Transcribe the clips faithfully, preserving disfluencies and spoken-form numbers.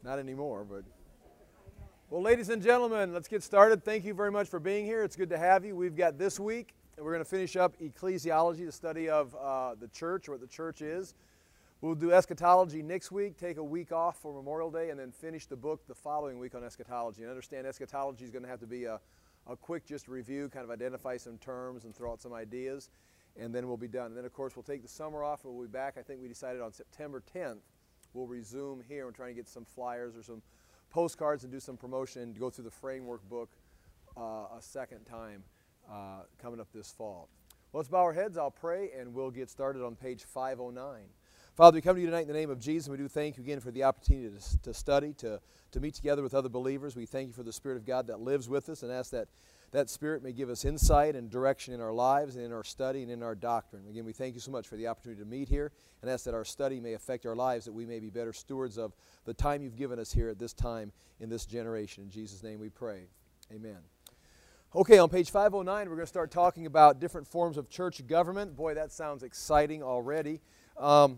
Not anymore, but... Well, ladies and gentlemen, let's get started. Thank you very much for being here. It's good to have you. We've got this week, and we're going to finish up ecclesiology, the study of uh, the church, or what the church is. We'll do eschatology next week, take a week off for Memorial Day, and then finish the book the following week on eschatology. And understand eschatology is going to have to be a, a quick just review, kind of identify some terms and throw out some ideas, and then we'll be done. And then, of course, we'll take the summer off, and we'll be back. I think we decided on September tenth. We'll resume here. We're trying to get some flyers or some postcards and do some promotion and go through the framework book uh, a second time uh, coming up this fall. Well, let's bow our heads. I'll pray, and we'll get started on page five oh nine. Father, we come to you tonight in the name of Jesus, and we do thank you again for the opportunity to, to study, to, to meet together with other believers. We thank you for the Spirit of God that lives with us, and ask that that Spirit may give us insight and direction in our lives and in our study and in our doctrine. Again, we thank you so much for the opportunity to meet here, and ask that our study may affect our lives, that we may be better stewards of the time you've given us here at this time in this generation. In Jesus' name we pray. Amen. Okay, on page five oh nine, we're going to start talking about different forms of church government. Boy, that sounds exciting already. Um,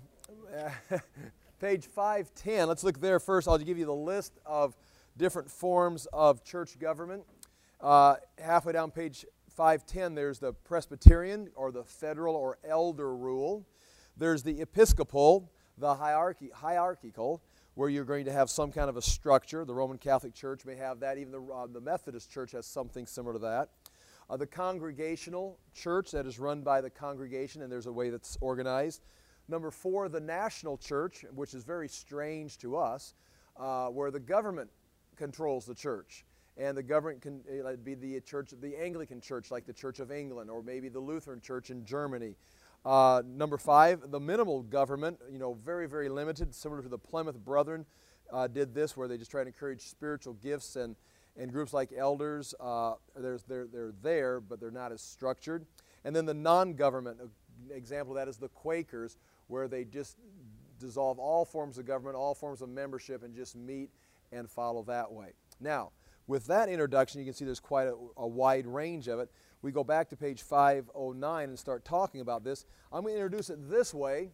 page five ten, let's look there first. I'll give you the list of different forms of church government. Uh, halfway down page five ten, there's the Presbyterian, or the federal or elder rule. There's the Episcopal, the hierarchy, hierarchical, where you're going to have some kind of a structure. The Roman Catholic Church may have that. Even the, uh, the Methodist Church has something similar to that. Uh, the Congregational Church, that is run by the congregation, and there's a way that's organized. Number four, the National Church, which is very strange to us, uh, where the government controls the church. And the government can uh, be the church, the Anglican Church, like the Church of England, or maybe the Lutheran Church in Germany. Uh, number five, the minimal government, you know, very, very limited, similar to the Plymouth Brethren uh, did this, where they just try to encourage spiritual gifts, and, and groups like elders, uh, there's, they're, they're there, but they're not as structured. And then the non-government, example of that is the Quakers, where they just dissolve all forms of government, all forms of membership, and just meet and follow that way. Now, with that introduction, you can see there's quite a, a wide range of it. We go back to page five oh nine and start talking about this. I'm going to introduce it this way.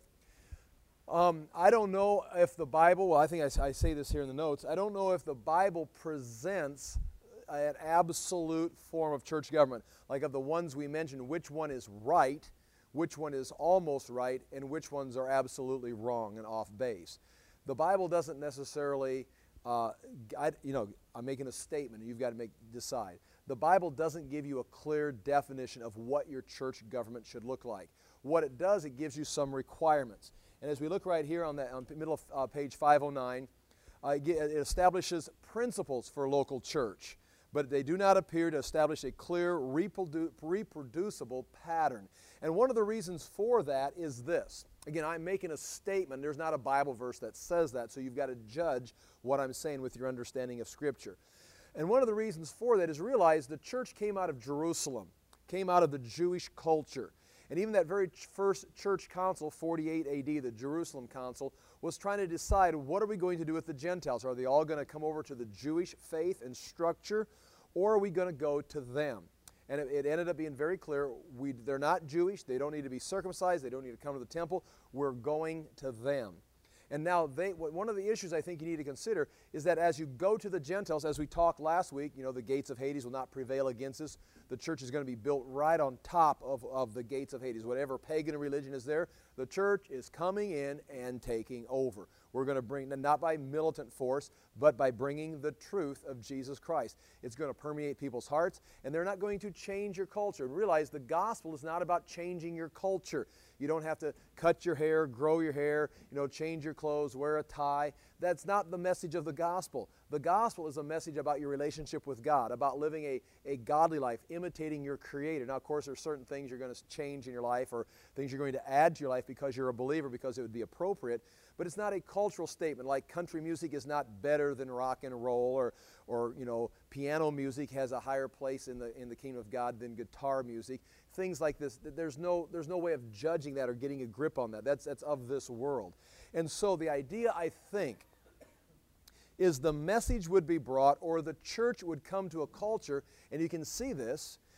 Um, I don't know if the Bible, well, I think I, I say this here in the notes, I don't know if the Bible presents an absolute form of church government. Like of the ones we mentioned, which one is right, which one is almost right, and which ones are absolutely wrong and off base. The Bible doesn't necessarily... Uh, I, you know, I'm making a statement, and you've got to make decide. The Bible doesn't give you a clear definition of what your church government should look like. What it does, it gives you some requirements. And as we look right here on the on middle of uh, page five oh nine, uh, it, it establishes principles for local church, but they do not appear to establish a clear, reprodu reproducible pattern. And one of the reasons for that is this. Again, I'm making a statement. There's not a Bible verse that says that, so you've got to judge what I'm saying with your understanding of Scripture. And one of the reasons for that is realize the church came out of Jerusalem, came out of the Jewish culture. And even that very first church council, forty-eight A D, the Jerusalem Council, was trying to decide, what are we going to do with the Gentiles? Are they all going to come over to the Jewish faith and structure, or are we going to go to them? And it, it ended up being very clear, we, they're not Jewish, they don't need to be circumcised, they don't need to come to the temple, we're going to them. And now, they, one of the issues I think you need to consider is that as you go to the Gentiles, as we talked last week, you know, the gates of Hades will not prevail against us. The church is going to be built right on top of, of the gates of Hades. Whatever pagan religion is there, the church is coming in and taking over. We're going to bring, not by militant force, but by bringing the truth of Jesus Christ. It's going to permeate people's hearts, and they're not going to change your culture. And realize the gospel is not about changing your culture. You don't have to cut your hair, grow your hair, you know, change your clothes, wear a tie. That's not the message of the gospel. The gospel is a message about your relationship with God, about living a, a godly life, imitating your Creator. Now, of course, there are certain things you're going to change in your life, or things you're going to add to your life because you're a believer, because it would be appropriate. But it's not a cultural statement, like country music is not better than rock and roll, or, or you know, piano music has a higher place in the, in the kingdom of God than guitar music. Things like this, there's no, there's no way of judging that or getting a grip on that. That's, that's of this world. And so the idea, I think, is the message would be brought, or the church would come to a culture, and you can see this,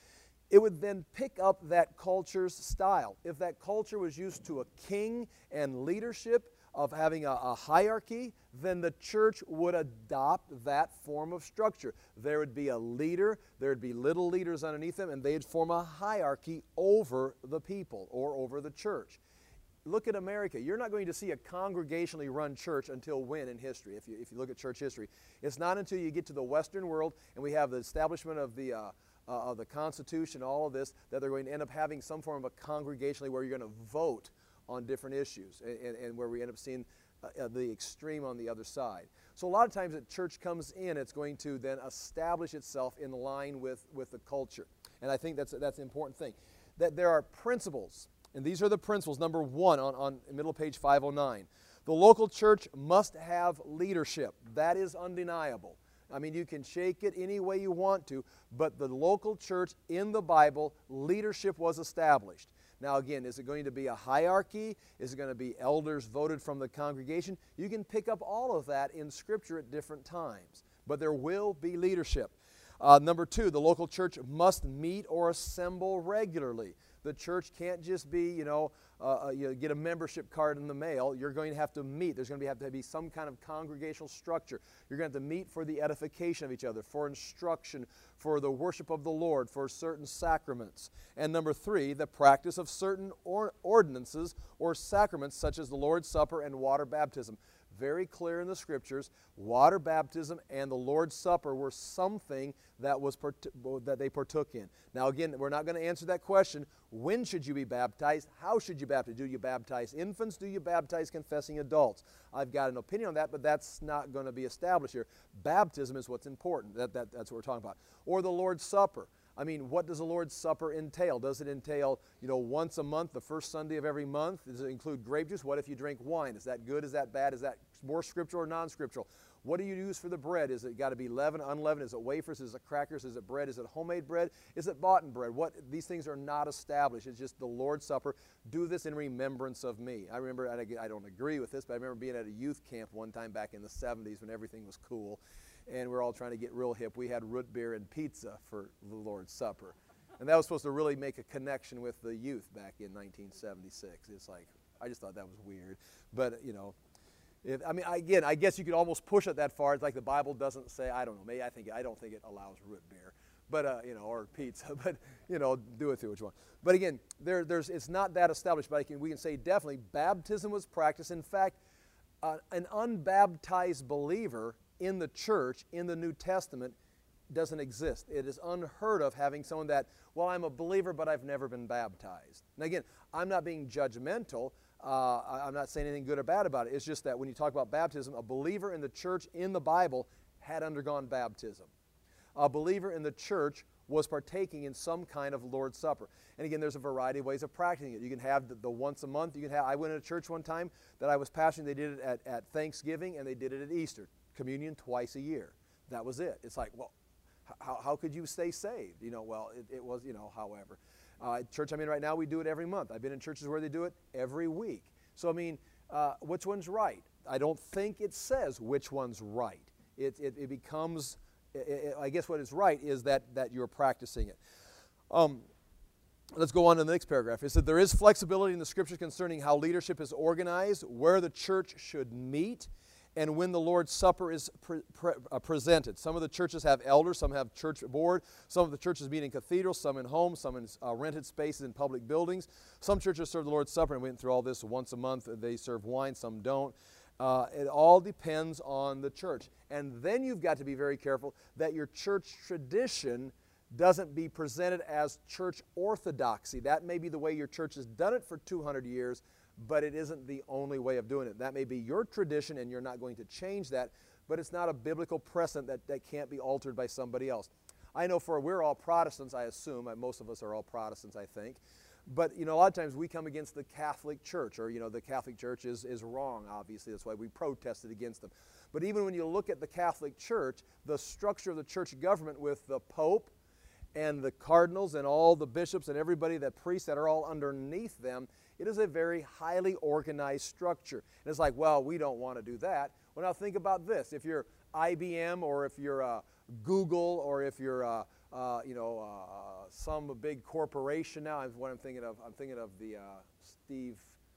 it would then pick up that culture's style. If that culture was used to a king and leadership of having a, a hierarchy, then the church would adopt that form of structure. There would be a leader, there would be little leaders underneath them, and they'd form a hierarchy over the people or over the church. Look at America. You're not going to see a congregationally run church until when in history, if you, if you look at church history. It's not until you get to the Western world and we have the establishment of the, uh, uh, of the Constitution, all of this, that they're going to end up having some form of a congregationally where you're going to vote on different issues, and, and, and where we end up seeing uh, the extreme on the other side. So a lot of times that church comes in, it's going to then establish itself in line with, with the culture. And I think that's, that's an important thing. That there are principles. And these are the principles. Number one on, on middle of page five oh nine. The local church must have leadership. That is undeniable. I mean, you can shake it any way you want to, but the local church in the Bible, leadership was established. Now again, is it going to be a hierarchy? Is it going to be elders voted from the congregation? You can pick up all of that in Scripture at different times, but there will be leadership. Uh, number two, the local church must meet or assemble regularly. The church can't just be, you know, uh, uh, you get a membership card in the mail. You're going to have to meet. There's going to be, have to be some kind of congregational structure. You're going to have to meet for the edification of each other, for instruction, for the worship of the Lord, for certain sacraments. And number three, the practice of certain or ordinances or sacraments such as the Lord's Supper and water baptism. Very clear in the Scriptures, water baptism and the Lord's Supper were something that was that they partook in. Now again, we're not going to answer that question. When should you be baptized? How should you baptize? Do you baptize infants? Do you baptize confessing adults? I've got an opinion on that, but that's not going to be established here. Baptism is what's important. That, that, that's what we're talking about. Or the Lord's Supper. I mean, what does the Lord's Supper entail? Does it entail, you know, once a month, the first Sunday of every month? Does it include grape juice? What if you drink wine? Is that good? Is that bad? Is that more scriptural or non-scriptural? What do you use for the bread? Is it got to be leavened, unleavened? Is it wafers? Is it crackers? Is it bread? Is it homemade bread? Is it bought-in bread? What, these things are not established. It's just the Lord's Supper. Do this in remembrance of me. I remember, and I don't agree with this, but I remember being at a youth camp one time back in the seventies when everything was cool, and we're all trying to get real hip. We had root beer and pizza for the Lord's Supper. And that was supposed to really make a connection with the youth back in nineteen seventy-six. It's like, I just thought that was weird. But, you know, if, I mean, again, I guess you could almost push it that far. It's like the Bible doesn't say, I don't know, maybe I think, I don't think it allows root beer, but, uh, you know, or pizza, but, you know, do it through what you want. But again, there, there's, it's not that established, but I can, we can say definitely baptism was practiced. In fact, uh, an unbaptized believer in the church, in the New Testament, doesn't exist. It is unheard of having someone that, well, I'm a believer, but I've never been baptized. And again, I'm not being judgmental. Uh, I'm not saying anything good or bad about it. It's just that when you talk about baptism, a believer in the church in the Bible had undergone baptism. A believer in the church was partaking in some kind of Lord's Supper. And again, there's a variety of ways of practicing it. You can have the, the once a month. You can have. I went to a church one time that I was pastoring. They did it at, at Thanksgiving and they did it at Easter. Communion twice a year. That was it. It's like, well, how, how could you stay saved? You know, well, it, it was, you know, however. Uh, church I'm in right now, we do it every month. I've been in churches where they do it every week. So, I mean, uh, which one's right? I don't think it says which one's right. It, it, it becomes, it, it, I guess what is right is that, that you're practicing it. Um, let's go on to the next paragraph. It said, there is flexibility in the Scriptures concerning how leadership is organized, where the church should meet, and when the Lord's Supper is pre pre uh, presented. Some of the churches have elders, some have church board, some of the churches meet in cathedrals, some in homes, some in uh, rented spaces in public buildings. Some churches serve the Lord's Supper, and we went through all this once a month. They serve wine, some don't. Uh, it all depends on the church. And then you've got to be very careful that your church tradition doesn't be presented as church orthodoxy. That may be the way your church has done it for two hundred years, but it isn't the only way of doing it. That may be your tradition and you're not going to change that, but it's not a biblical precedent that, that can't be altered by somebody else. I know for, we're all Protestants, I assume. Most of us are all Protestants, I think. But, you know, a lot of times we come against the Catholic Church, or, you know, the Catholic Church is, is wrong, obviously. That's why we protested against them. But even when you look at the Catholic Church, the structure of the church government with the Pope and the cardinals and all the bishops and everybody, that priests that are all underneath them, it is a very highly organized structure. And it's like, well, we don't want to do that. Well, now think about this. If you're I B M or if you're uh, Google or if you're uh, uh, you know, uh, some big corporation now. Is what I'm thinking of. I'm thinking of the uh, Steve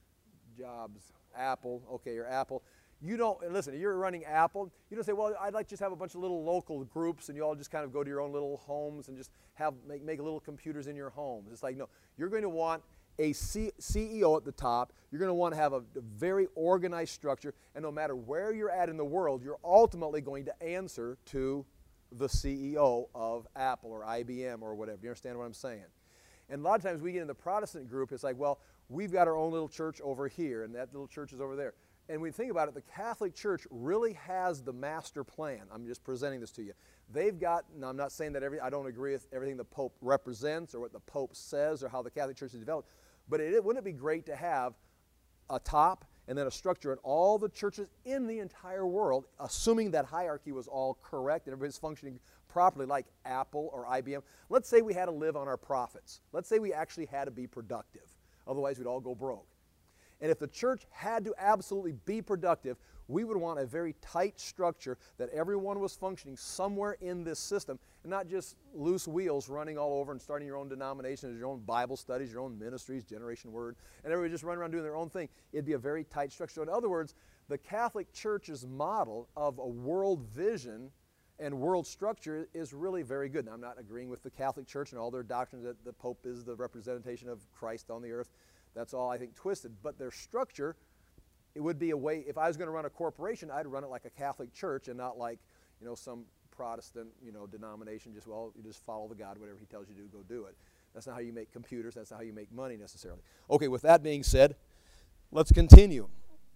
Jobs, Apple. Okay, you're Apple. You don't, and listen, you're running Apple, you don't say, well, I'd like to just have a bunch of little local groups and you all just kind of go to your own little homes and just have make, make little computers in your homes. It's like, no, you're going to want a C E O at the top. You're going to want to have a, a very organized structure, and no matter where you're at in the world, you're ultimately going to answer to the C E O of Apple or I B M or whatever. Do you understand what I'm saying? And a lot of times we get in the Protestant group, it's like, well, we've got our own little church over here, and that little church is over there. And when you think about it, the Catholic Church really has the master plan. I'm just presenting this to you. They've got, now I'm not saying that every, I don't agree with everything the Pope represents or what the Pope says or how the Catholic Church is developed, but it, wouldn't it be great to have a top and then a structure in all the churches in the entire world, assuming that hierarchy was all correct and everybody's functioning properly like Apple or I B M. Let's say we had to live on our profits. Let's say we actually had to be productive. Otherwise, we'd all go broke. And if the church had to absolutely be productive, we would want a very tight structure that everyone was functioning somewhere in this system and not just loose wheels running all over and starting your own denominations, your own Bible studies, your own ministries, Generation Word, and everybody just running around doing their own thing. It'd be a very tight structure. So in other words, the Catholic Church's model of a world vision and world structure is really very good. Now, I'm not agreeing with the Catholic Church and all their doctrines that the Pope is the representation of Christ on the earth. That's all, I think, twisted. But their structure, it would be a way, if I was going to run a corporation, I'd run it like a Catholic church and not like, you know, some Protestant, you know, denomination. Just, well, you just follow the God, whatever he tells you to do, go do it. That's not how you make computers. That's not how you make money necessarily. Okay, with that being said, let's continue.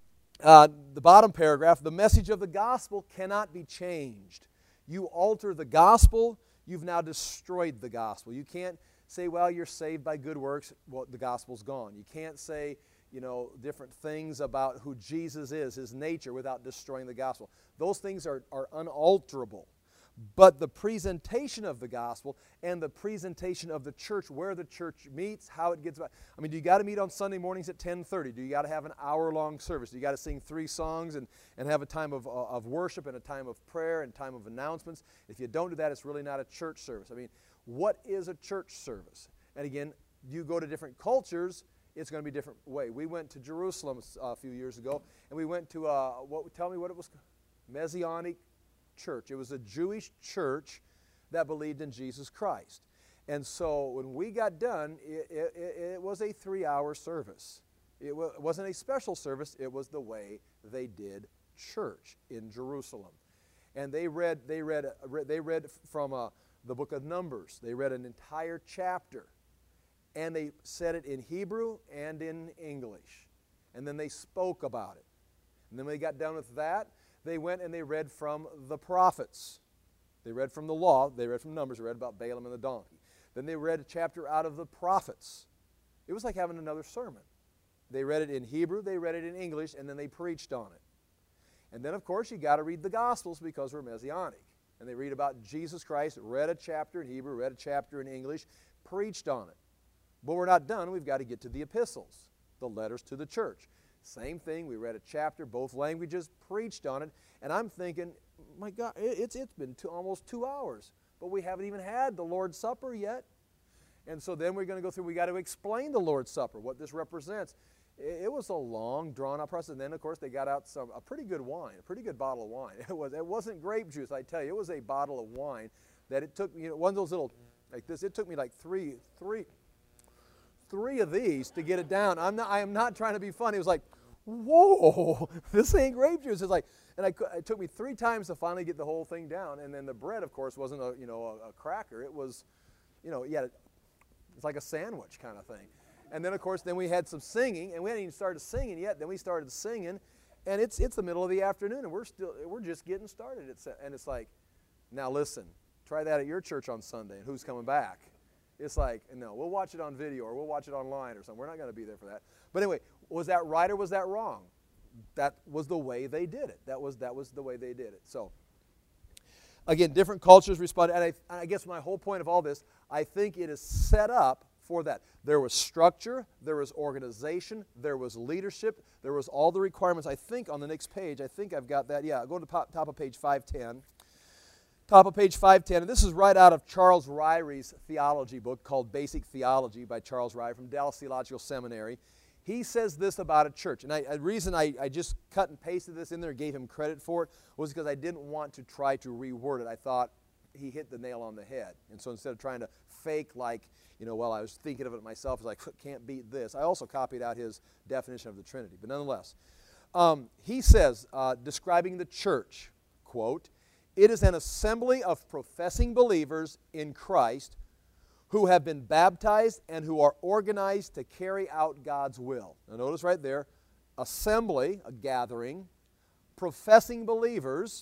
Uh, the bottom paragraph, the message of the gospel cannot be changed. You alter the gospel, you've now destroyed the gospel. You can't say, well, you're saved by good works. Well, the gospel's gone. You can't say, you know, different things about who Jesus is, his nature, without destroying the gospel. Those things are, are unalterable. But the presentation of the gospel and the presentation of the church, where the church meets, how it gets about. I mean, do you got to meet on Sunday mornings at ten thirty? Do you got to have an hour-long service? Do you got to sing three songs and, and have a time of, uh, of worship and a time of prayer and time of announcements? If you don't do that, it's really not a church service. I mean, what is a church service? And again, you go to different cultures, it's going to be a different way. We went to Jerusalem a few years ago, and we went to, uh, what? tell me what it was, Messianic Church. It was a Jewish church that believed in Jesus Christ. And so when we got done, it, it, it was a three-hour service. It wa- wasn't a special service. It was the way they did church in Jerusalem. And they read, they read, they read from a the book of Numbers. They read an entire chapter, and they said it in Hebrew and in English. And then they spoke about it. And then when they got done with that, they went and they read from the prophets. They read from the law. They read from Numbers. They read about Balaam and the donkey. Then they read a chapter out of the prophets. It was like having another sermon. They read it in Hebrew, they read it in English, and then they preached on it. And then, of course, you got to read the Gospels because we're Messianic. And they read about Jesus Christ, read a chapter in Hebrew, read a chapter in English, preached on it. But we're not done. We've got to get to the epistles, the letters to the church. Same thing. We read a chapter, both languages, preached on it. And I'm thinking, my God, it's, it's been two, almost two hours, but we haven't even had the Lord's Supper yet. And so then we're going to go through, we got to explain the Lord's Supper, what this represents. It was a long, drawn-out process. And then, of course, they got out some a pretty good wine, a pretty good bottle of wine. It was. It wasn't grape juice, I tell you. It was a bottle of wine that it took, you know, one of those little, like this, it took me like three, three, three of these to get it down. I'm not, I am not trying to be funny. It was like, whoa, this ain't grape juice. It's like, and I, it took me three times to finally get the whole thing down. And then the bread, of course, wasn't a, you know, a, a cracker. It was, you know, yeah, it's like a sandwich kind of thing. And then, of course, then we had some singing, and we hadn't even started singing yet. Then we started singing, and it's it's the middle of the afternoon, and we're still we're just getting started. It's, and it's like, now listen, try that at your church on Sunday, and who's coming back? It's like, no, we'll watch it on video, or we'll watch it online or something. We're not going to be there for that. But anyway, was that right or was that wrong? That was the way they did it. That was that was the way they did it. So, again, different cultures responded, and I, I guess my whole point of all this, I think it is set up for that. There was structure, there was organization, there was leadership, there was all the requirements. I think on the next page, I think I've got that. Yeah, go to the top of page five ten. Top of page five ten, and this is right out of Charles Ryrie's theology book called Basic Theology by Charles Ryrie from Dallas Theological Seminary. He says this about a church, and I, the reason I, I just cut and pasted this in there, gave him credit for it, was because I didn't want to try to reword it. I thought he hit the nail on the head, and so instead of trying to fake like, you know, well, I was thinking of it myself, I was like, can't beat this, I also copied out his definition of the Trinity. But nonetheless, um, he says, uh, describing the church, quote, "It is an assembly of professing believers in Christ who have been baptized and who are organized to carry out God's will." Now notice right there, assembly, a gathering, professing believers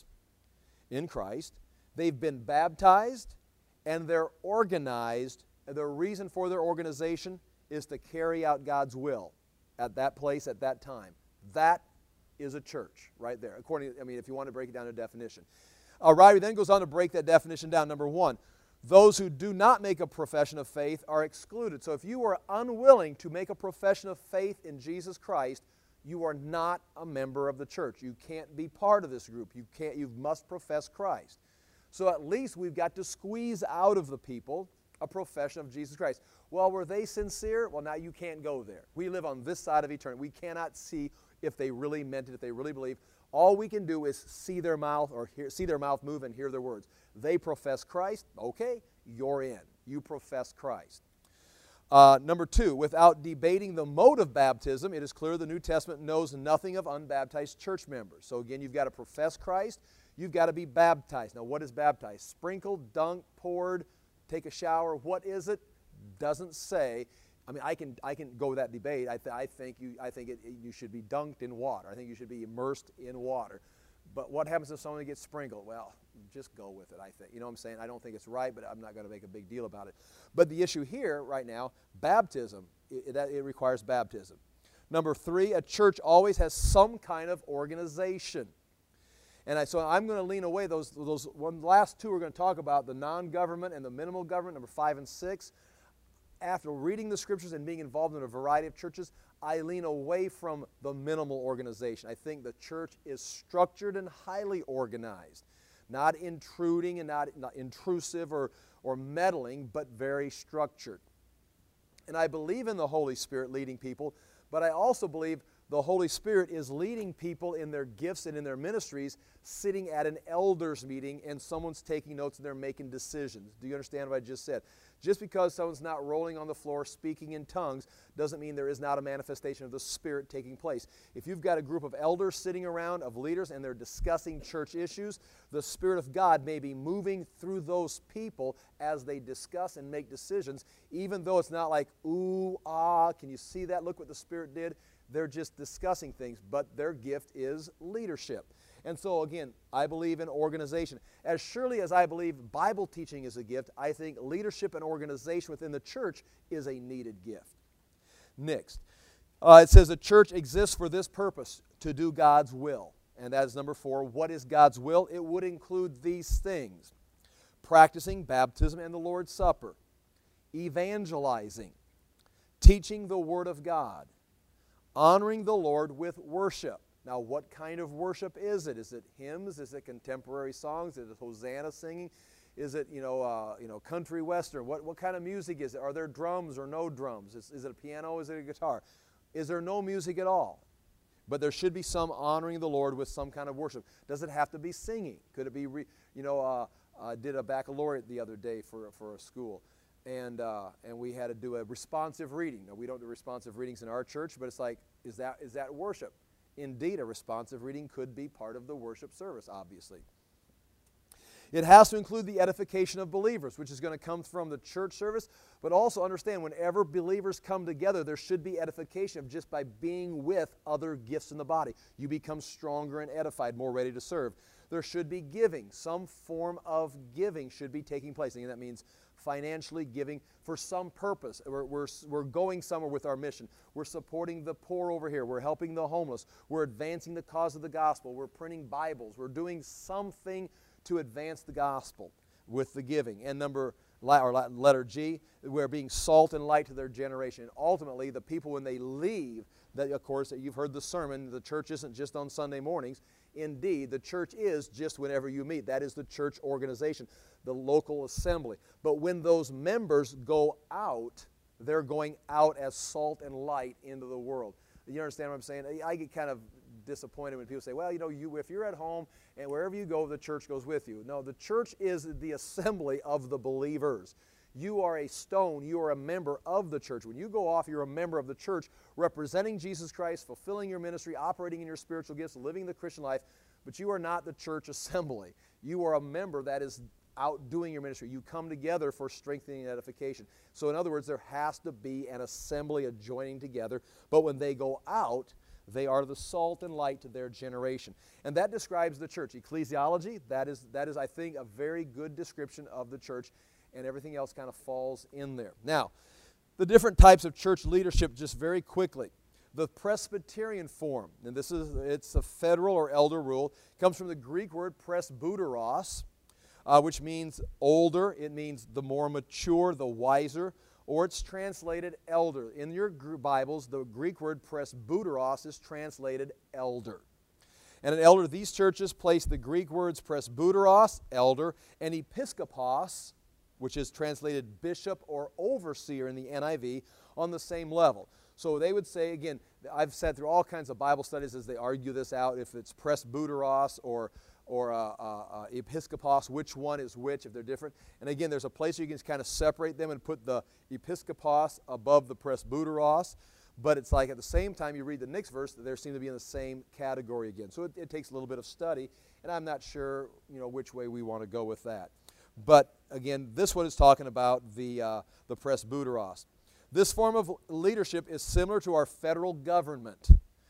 in Christ. They've been baptized and they're organized. The reason for their organization is to carry out God's will at that place at that time. That is a church right there. According, I mean, if you want to break it down to definition. Uh, Ryrie then goes on to break that definition down. Number one, those who do not make a profession of faith are excluded. So if you are unwilling to make a profession of faith in Jesus Christ, you are not a member of the church. You can't be part of this group. You can't. You must profess Christ. So at least we've got to squeeze out of the people a profession of Jesus Christ. Well, were they sincere? Well, now you can't go there. We live on this side of eternity. We cannot see if they really meant it, if they really believe. All we can do is see their mouth or hear, see their mouth move and hear their words. They profess Christ. Okay, you're in. You profess Christ. Uh, number two, without debating the mode of baptism, it is clear the New Testament knows nothing of unbaptized church members. So again, you've got to profess Christ. You've got to be baptized. Now, what is baptized? Sprinkled, dunked, poured, take a shower. What is it? Doesn't say. I mean, I can I can go with that debate. I, th I think you I think it, it, you should be dunked in water. I think you should be immersed in water. But what happens if someone gets sprinkled? Well, just go with it, I think. You know what I'm saying? I don't think it's right, but I'm not going to make a big deal about it. But the issue here right now, baptism, it, that, it requires baptism. Number three, a church always has some kind of organization. And I, so I'm going to lean away. Those, those one, last two we're going to talk about, the non-government and the minimal government, number five and six. After reading the scriptures and being involved in a variety of churches, I lean away from the minimal organization. I think the church is structured and highly organized, not intruding and not, not intrusive or, or meddling, but very structured. And I believe in the Holy Spirit leading people, but I also believe the Holy Spirit is leading people in their gifts and in their ministries, sitting at an elders meeting and someone's taking notes and they're making decisions. Do you understand what I just said? Just because someone's not rolling on the floor speaking in tongues doesn't mean there is not a manifestation of the Spirit taking place. If you've got a group of elders sitting around, of leaders, and they're discussing church issues, the Spirit of God may be moving through those people as they discuss and make decisions, even though it's not like, ooh, ah, can you see that? Look what the Spirit did. They're just discussing things, but their gift is leadership. And so again, I believe in organization. As surely as I believe Bible teaching is a gift, I think leadership and organization within the church is a needed gift. Next, uh, it says the church exists for this purpose, to do God's will. And that is number four. What is God's will? It would include these things: practicing baptism and the Lord's Supper, evangelizing, teaching the Word of God, honoring the Lord with worship. Now, what kind of worship is it? Is it hymns? Is it contemporary songs? Is it Hosanna singing? Is it, you know, uh, you know, country western? What, what kind of music is it? Are there drums or no drums? Is, is it a piano? Is it a guitar? Is there no music at all? But there should be some honoring the Lord with some kind of worship. Does it have to be singing? Could it be, re, you know, uh, I did a baccalaureate the other day for, for a school. And, uh, and we had to do a responsive reading. Now, we don't do responsive readings in our church, but it's like, is that, is that worship? Indeed, a responsive reading could be part of the worship service, obviously. It has to include the edification of believers, which is going to come from the church service, but also understand whenever believers come together, there should be edification of just by being with other gifts in the body. You become stronger and edified, more ready to serve. There should be giving. Some form of giving should be taking place. And that means financially giving for some purpose. We're, we're, we're going somewhere with our mission. We're supporting the poor over here. We're helping the homeless. We're advancing the cause of the gospel. We're printing Bibles. We're doing something to advance the gospel with the giving. And number or letter G, we're being salt and light to their generation. And ultimately, the people, when they leave, that of course, you've heard the sermon, the church isn't just on Sunday mornings. Indeed, the church is just whenever you meet. That is the church organization, the local assembly. But when those members go out, they're going out as salt and light into the world. You understand what I'm saying? I get kind of disappointed when people say, well, you know, you, if you're at home and wherever you go, the church goes with you. No, the church is the assembly of the believers. You are a stone. You are a member of the church. When you go off, you're a member of the church, representing Jesus Christ, fulfilling your ministry, operating in your spiritual gifts, living the Christian life, but you are not the church assembly. You are a member that is out doing your ministry. You come together for strengthening and edification. So in other words, there has to be an assembly, a joining together, but when they go out, they are the salt and light to their generation. And that describes the church. Ecclesiology, that is, that is, I think, a very good description of the church, and everything else kind of falls in there. Now, the different types of church leadership, just very quickly. The Presbyterian form, and this is, it's a federal or elder rule, comes from the Greek word presbyteros, uh, which means older. It means the more mature, the wiser, or it's translated elder. In your Bibles, the Greek word presbyteros is translated elder. And an elder, these churches place the Greek words presbyteros, elder, and episkopos, which is translated bishop or overseer in the N I V, on the same level. So they would say, again, I've sat through all kinds of Bible studies as they argue this out, if it's presbyteros or or uh, uh, uh, episkopos, which one is which, if they're different. And again, there's a place where you can kind of separate them and put the episkopos above the presbyteros, but it's like at the same time you read the next verse, they seem to be in the same category again. So it, it takes a little bit of study, and I'm not sure, you know, which way we want to go with that. But again, this one is talking about the, uh, the presbyteros. This form of leadership is similar to our federal government,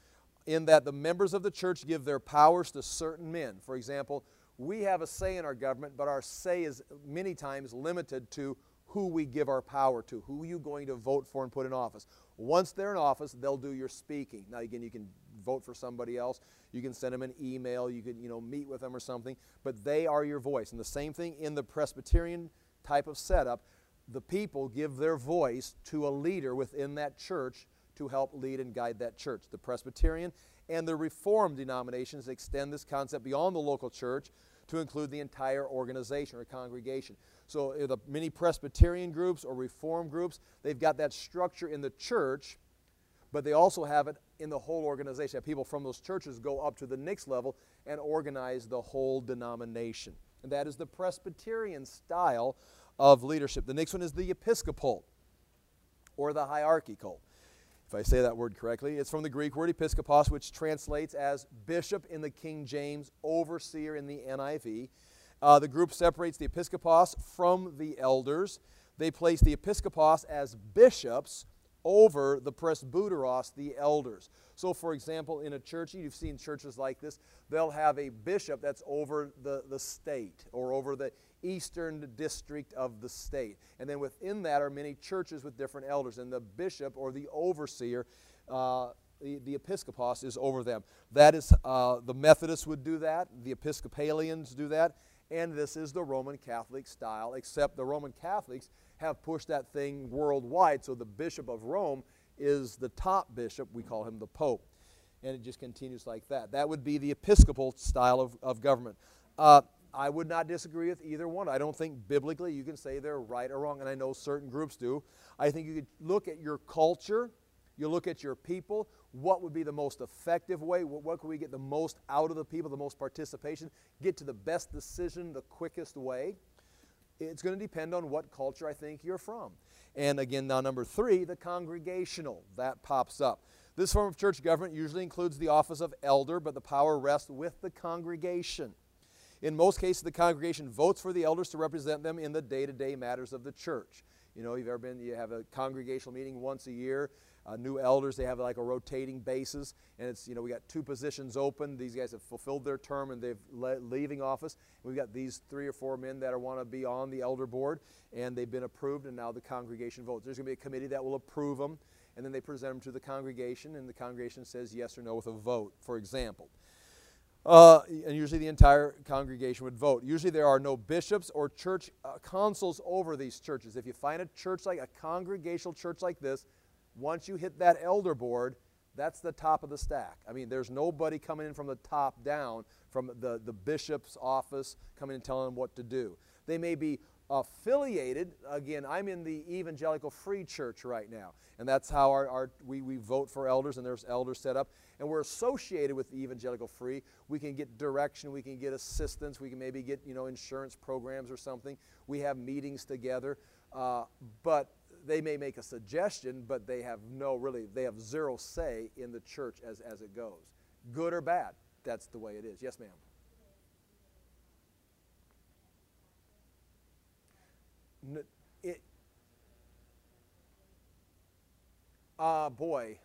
in that the members of the church give their powers to certain men. For example, we have a say in our government, but our say is many times limited to who we give our power to, who are you going to vote for and put in office. Once they're in office, they'll do your speaking. Now, again, you can vote for somebody else. You can send them an email. You can, you know, meet with them or something, but they are your voice. And the same thing in the Presbyterian type of setup, the people give their voice to a leader within that church to help lead and guide that church. The Presbyterian and the Reformed denominations extend this concept beyond the local church to include the entire organization or congregation. So uh, the many Presbyterian groups or Reformed groups, they've got that structure in the church, but they also have it in the whole organization. People from those churches go up to the next level and organize the whole denomination. And that is the Presbyterian style of leadership. The next one is the Episcopal or the hierarchical. If I say that word correctly, it's from the Greek word episkopos, which translates as bishop in the King James, overseer in the N I V. Uh, the group separates the episkopos from the elders. They place the episkopos as bishops over the presbyteros, the elders. So, for example, in a church, you've seen churches like this, they'll have a bishop that's over the, the state or over the eastern district of the state. And then within that are many churches with different elders. And the bishop or the overseer, uh, the, the episkopos, is over them. That is, uh, the Methodists would do that. The Episcopalians do that. And this is the Roman Catholic style, except the Roman Catholics have pushed that thing worldwide. So the Bishop of Rome is the top bishop. We call him the Pope. And it just continues like that. That would be the Episcopal style of, of government. Uh, I would not disagree with either one. I don't think biblically you can say they're right or wrong, and I know certain groups do. I think you could look at your culture, you look at your people, what would be the most effective way, what, what could we get the most out of the people, the most participation, get to the best decision the quickest way. It's going to depend on what culture I think you're from. And again, now number three, the congregational, that pops up. This form of church government usually includes the office of elder, but the power rests with the congregation. In most cases, the congregation votes for the elders to represent them in the day-to-day matters of the church. You know, you've ever been, you have a congregational meeting once a year. Uh, new elders, they have like a rotating basis, and it's, you know, we got two positions open. These guys have fulfilled their term, and they've le leaving office. We've got these three or four men that want to be on the elder board, and they've been approved, and now the congregation votes. There's going to be a committee that will approve them, and then they present them to the congregation, and the congregation says yes or no with a vote, for example. Uh, and usually the entire congregation would vote. Usually there are no bishops or church uh, councils over these churches. If you find a church like a congregational church like this, once you hit that elder board, that's the top of the stack. I mean, there's nobody coming in from the top down, from the, the bishop's office, coming and telling them what to do. They may be affiliated. Again, I'm in the Evangelical Free Church right now, and that's how our, our we, we vote for elders, and there's elders set up, and we're associated with the Evangelical Free. We can get direction, we can get assistance, we can maybe get, you know, insurance programs or something. We have meetings together, uh, but they may make a suggestion, but they have no really, they have zero say in the church as, as it goes. Good or bad, that's the way it is. Yes, ma'am. It, uh, boy,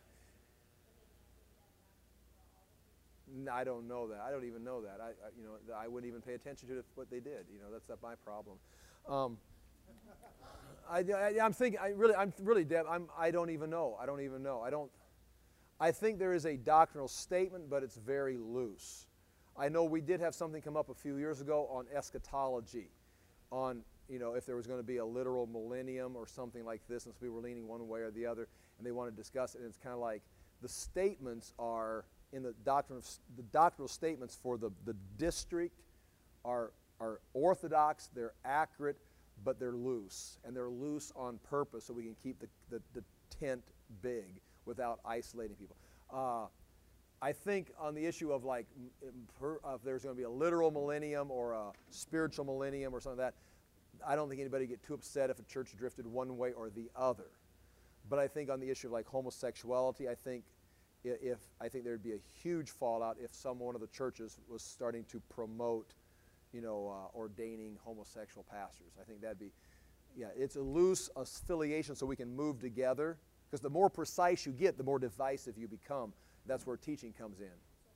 I don't know that. I don't even know that. I, I you know, I wouldn't even pay attention to what they did. You know, that's not my problem. Um, I, I, I'm thinking. I really, I'm really, Deb. I'm. I don't even know. I don't even know. I don't. I think there is a doctrinal statement, but it's very loose. I know we did have something come up a few years ago on eschatology, on, you know, if there was going to be a literal millennium or something like this, and so we were leaning one way or the other, and they wanted to discuss it, and it's kind of like the statements are in the doctrine of, the doctrinal statements for the, the district are, are orthodox, they're accurate, but they're loose, and they're loose on purpose so we can keep the, the, the tent big without isolating people. Uh, I think on the issue of like per, uh, if there's going to be a literal millennium or a spiritual millennium or something like that, I don't think anybody get too upset if a church drifted one way or the other. But I think on the issue of like homosexuality, I think if I think there'd be a huge fallout if some one of the churches was starting to promote, you know, uh, ordaining homosexual pastors. I think that'd be, yeah, it's a loose affiliation so we can move together. Because the more precise you get, the more divisive you become. That's where teaching comes in.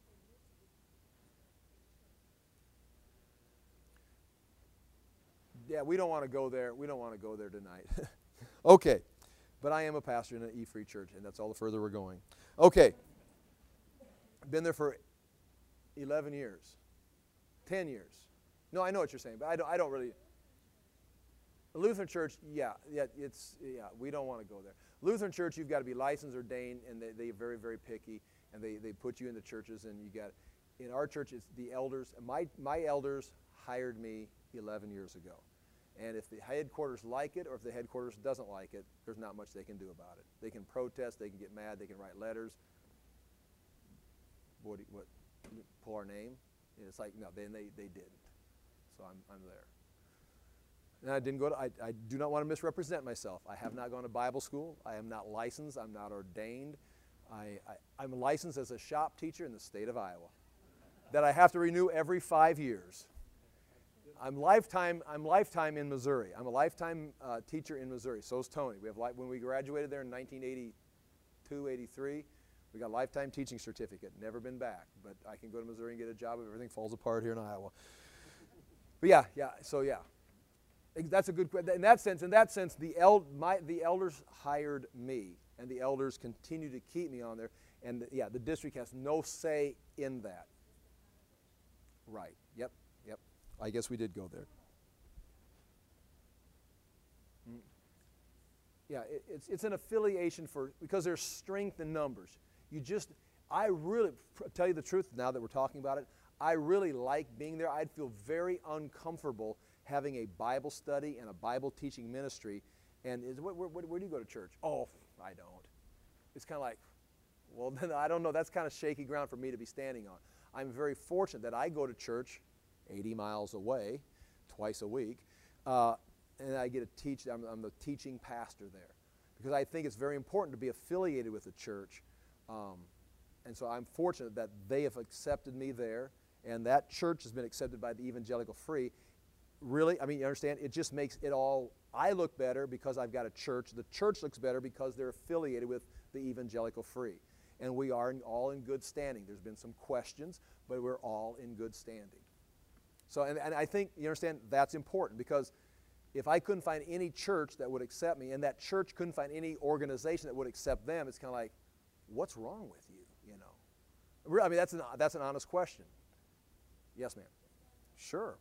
Yeah, we don't want to go there. We don't want to go there tonight. Okay. But I am a pastor in an E-Free church, and that's all the further we're going. Okay. Been there for eleven years. ten years. No, I know what you're saying, but I don't, I don't really. A Lutheran church, yeah, yeah, it's, yeah, we don't want to go there. Lutheran church, you've got to be licensed, ordained, and they, they're very, very picky, and they, they put you in the churches, and you got, in our church, it's the elders. My, my elders hired me eleven years ago. And if the headquarters like it or if the headquarters doesn't like it, there's not much they can do about it. They can protest, they can get mad, they can write letters. What, what pull our name? And it's like, no, they, they, they didn't. So I'm, I'm there. And I didn't go to, I, I do not want to misrepresent myself. I have not gone to Bible school. I am not licensed. I'm not ordained. I, I, I'm licensed as a shop teacher in the state of Iowa that I have to renew every five years. I'm lifetime, I'm lifetime in Missouri. I'm a lifetime uh, teacher in Missouri. So is Tony. We have, when we graduated there in nineteen eighty-two, eighty-three, we got a lifetime teaching certificate. Never been back. But I can go to Missouri and get a job if everything falls apart here in Iowa. But yeah, yeah, so yeah. That's a good question. In that sense, in that sense, the, el my, the elders hired me, and the elders continue to keep me on there. And the, yeah, the district has no say in that. Right. Yep. Yep. I guess we did go there. Mm. Yeah, it, it's it's an affiliation for because there's strength in numbers. You just, I really tell you the truth. Now that we're talking about it, I really like being there. I'd feel very uncomfortable having a Bible study and a Bible teaching ministry, and is, where, where, where do you go to church? Oh, I don't. It's kind of like, well, then I don't know. That's kind of shaky ground for me to be standing on. I'm very fortunate that I go to church eighty miles away, twice a week, uh, and I get to teach. I'm, I'm the teaching pastor there because I think it's very important to be affiliated with the church, um, and so I'm fortunate that they have accepted me there, and that church has been accepted by the Evangelical Free. Really, I mean, you understand, it just makes it all, I look better because I've got a church. The church looks better because they're affiliated with the Evangelical Free. And we are in, all in good standing. There's been some questions, but we're all in good standing. So, and, and I think, you understand, that's important because if I couldn't find any church that would accept me and that church couldn't find any organization that would accept them, it's kind of like, what's wrong with you, you know? I mean, that's an, that's an honest question. Yes, ma'am. Sure.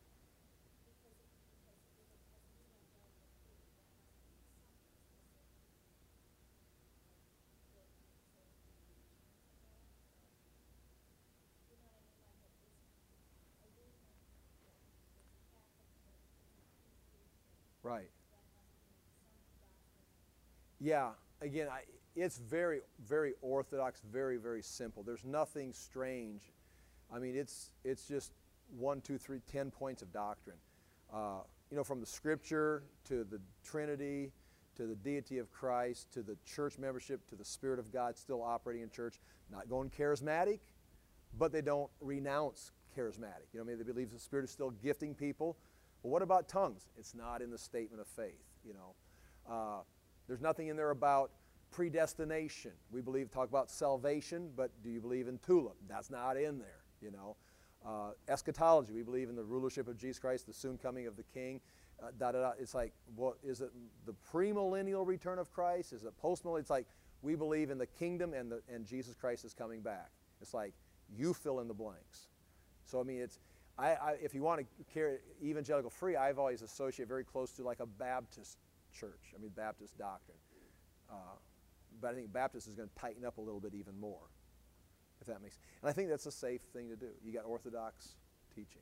Right. Yeah. Again, I, it's very, very orthodox, very, very simple. There's nothing strange. I mean, it's it's just one, two, three, ten points of doctrine. Uh, you know, from the Scripture to the Trinity, to the deity of Christ, to the church membership, to the Spirit of God still operating in church. Not going charismatic, but they don't renounce charismatic. You know, I mean, they believe the Spirit is still gifting people. But what about tongues? It's not in the statement of faith. You know, uh, there's nothing in there about predestination. We believe talk about salvation, but do you believe in tulip? That's not in there. You know, uh, eschatology. We believe in the rulership of Jesus Christ, the soon coming of the King. Uh, da, da, da. It's like, well, is it the premillennial return of Christ? Is it postmillennial? It's like we believe in the kingdom and the and Jesus Christ is coming back. It's like you fill in the blanks. So I mean, it's I, I if you want to carry evangelical free, I've always associated very close to like a Baptist church. I mean, Baptist doctrine. Uh, but I think Baptist is going to tighten up a little bit even more, if that makes sense. And I think that's a safe thing to do. You got orthodox teaching.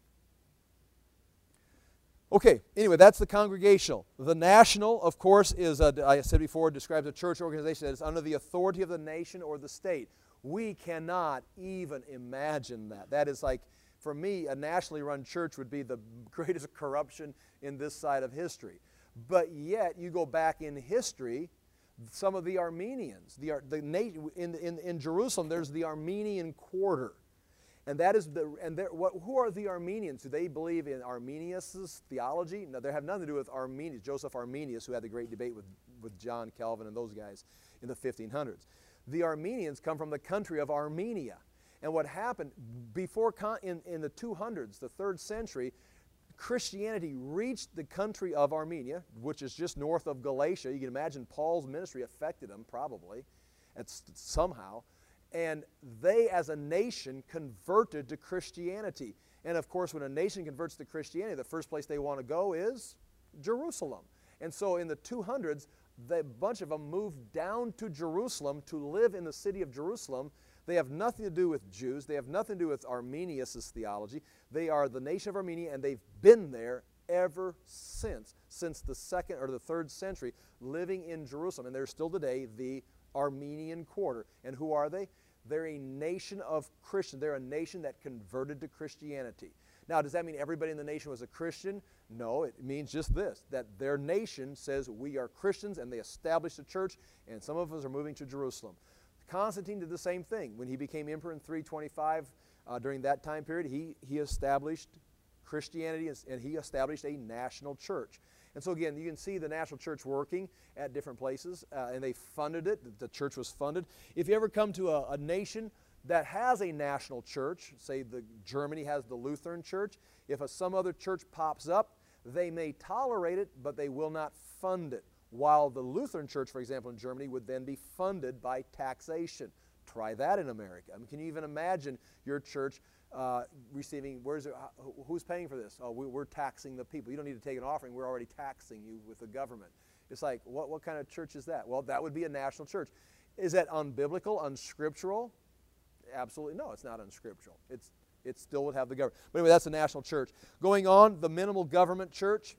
Okay, anyway, that's the congregational. The national, of course, is, a, I said before, describes a church organization that is under the authority of the nation or the state. We cannot even imagine that. That is like, for me, a nationally run church would be the greatest corruption in this side of history. But yet, you go back in history, some of the Armenians, the, the in, in, in Jerusalem, there's the Armenian quarter. And that is the, and what, who are the Armenians? Do they believe in Arminius' theology? No, they have nothing to do with Arminius, Joseph Arminius, who had the great debate with, with John Calvin and those guys in the fifteen hundreds. The Armenians come from the country of Armenia. And what happened before, in, in the two hundreds, the third century, Christianity reached the country of Armenia, which is just north of Galatia. You can imagine Paul's ministry affected them probably, it's, somehow. And they, as a nation, converted to Christianity. And of course, when a nation converts to Christianity, the first place they want to go is Jerusalem. And so in the two hundreds, the bunch of them moved down to Jerusalem to live in the city of Jerusalem. They have nothing to do with Jews. They have nothing to do with Arminius' theology. They are the nation of Armenia, and they've been there ever since, since the second or the third century, living in Jerusalem. And they're still today the Armenian quarter. And who are they? They're a nation of Christians. They're a nation that converted to Christianity. Now, does that mean everybody in the nation was a Christian? No, it means just this, that their nation says we are Christians, and they established a church, and some of us are moving to Jerusalem. Constantine did the same thing. When he became emperor in three twenty-five, uh, during that time period, he, he established Christianity, and he established a national church. And so again, you can see the national church working at different places, uh, and they funded it. The church was funded. If you ever come to a, a nation that has a national church, say the Germany has the Lutheran church, if a, some other church pops up, they may tolerate it, but they will not fund it. While the Lutheran church, for example, in Germany would then be funded by taxation. Try that in America. I mean, can you even imagine your church uh, receiving, where's it, who's paying for this? Oh, we, we're taxing the people. You don't need to take an offering. We're already taxing you with the government. It's like, what, what kind of church is that? Well, that would be a national church. Is that unbiblical, unscriptural? Absolutely no, it's not unscriptural. It's, it still would have the government. But anyway, that's a national church. Going on, the minimal government church.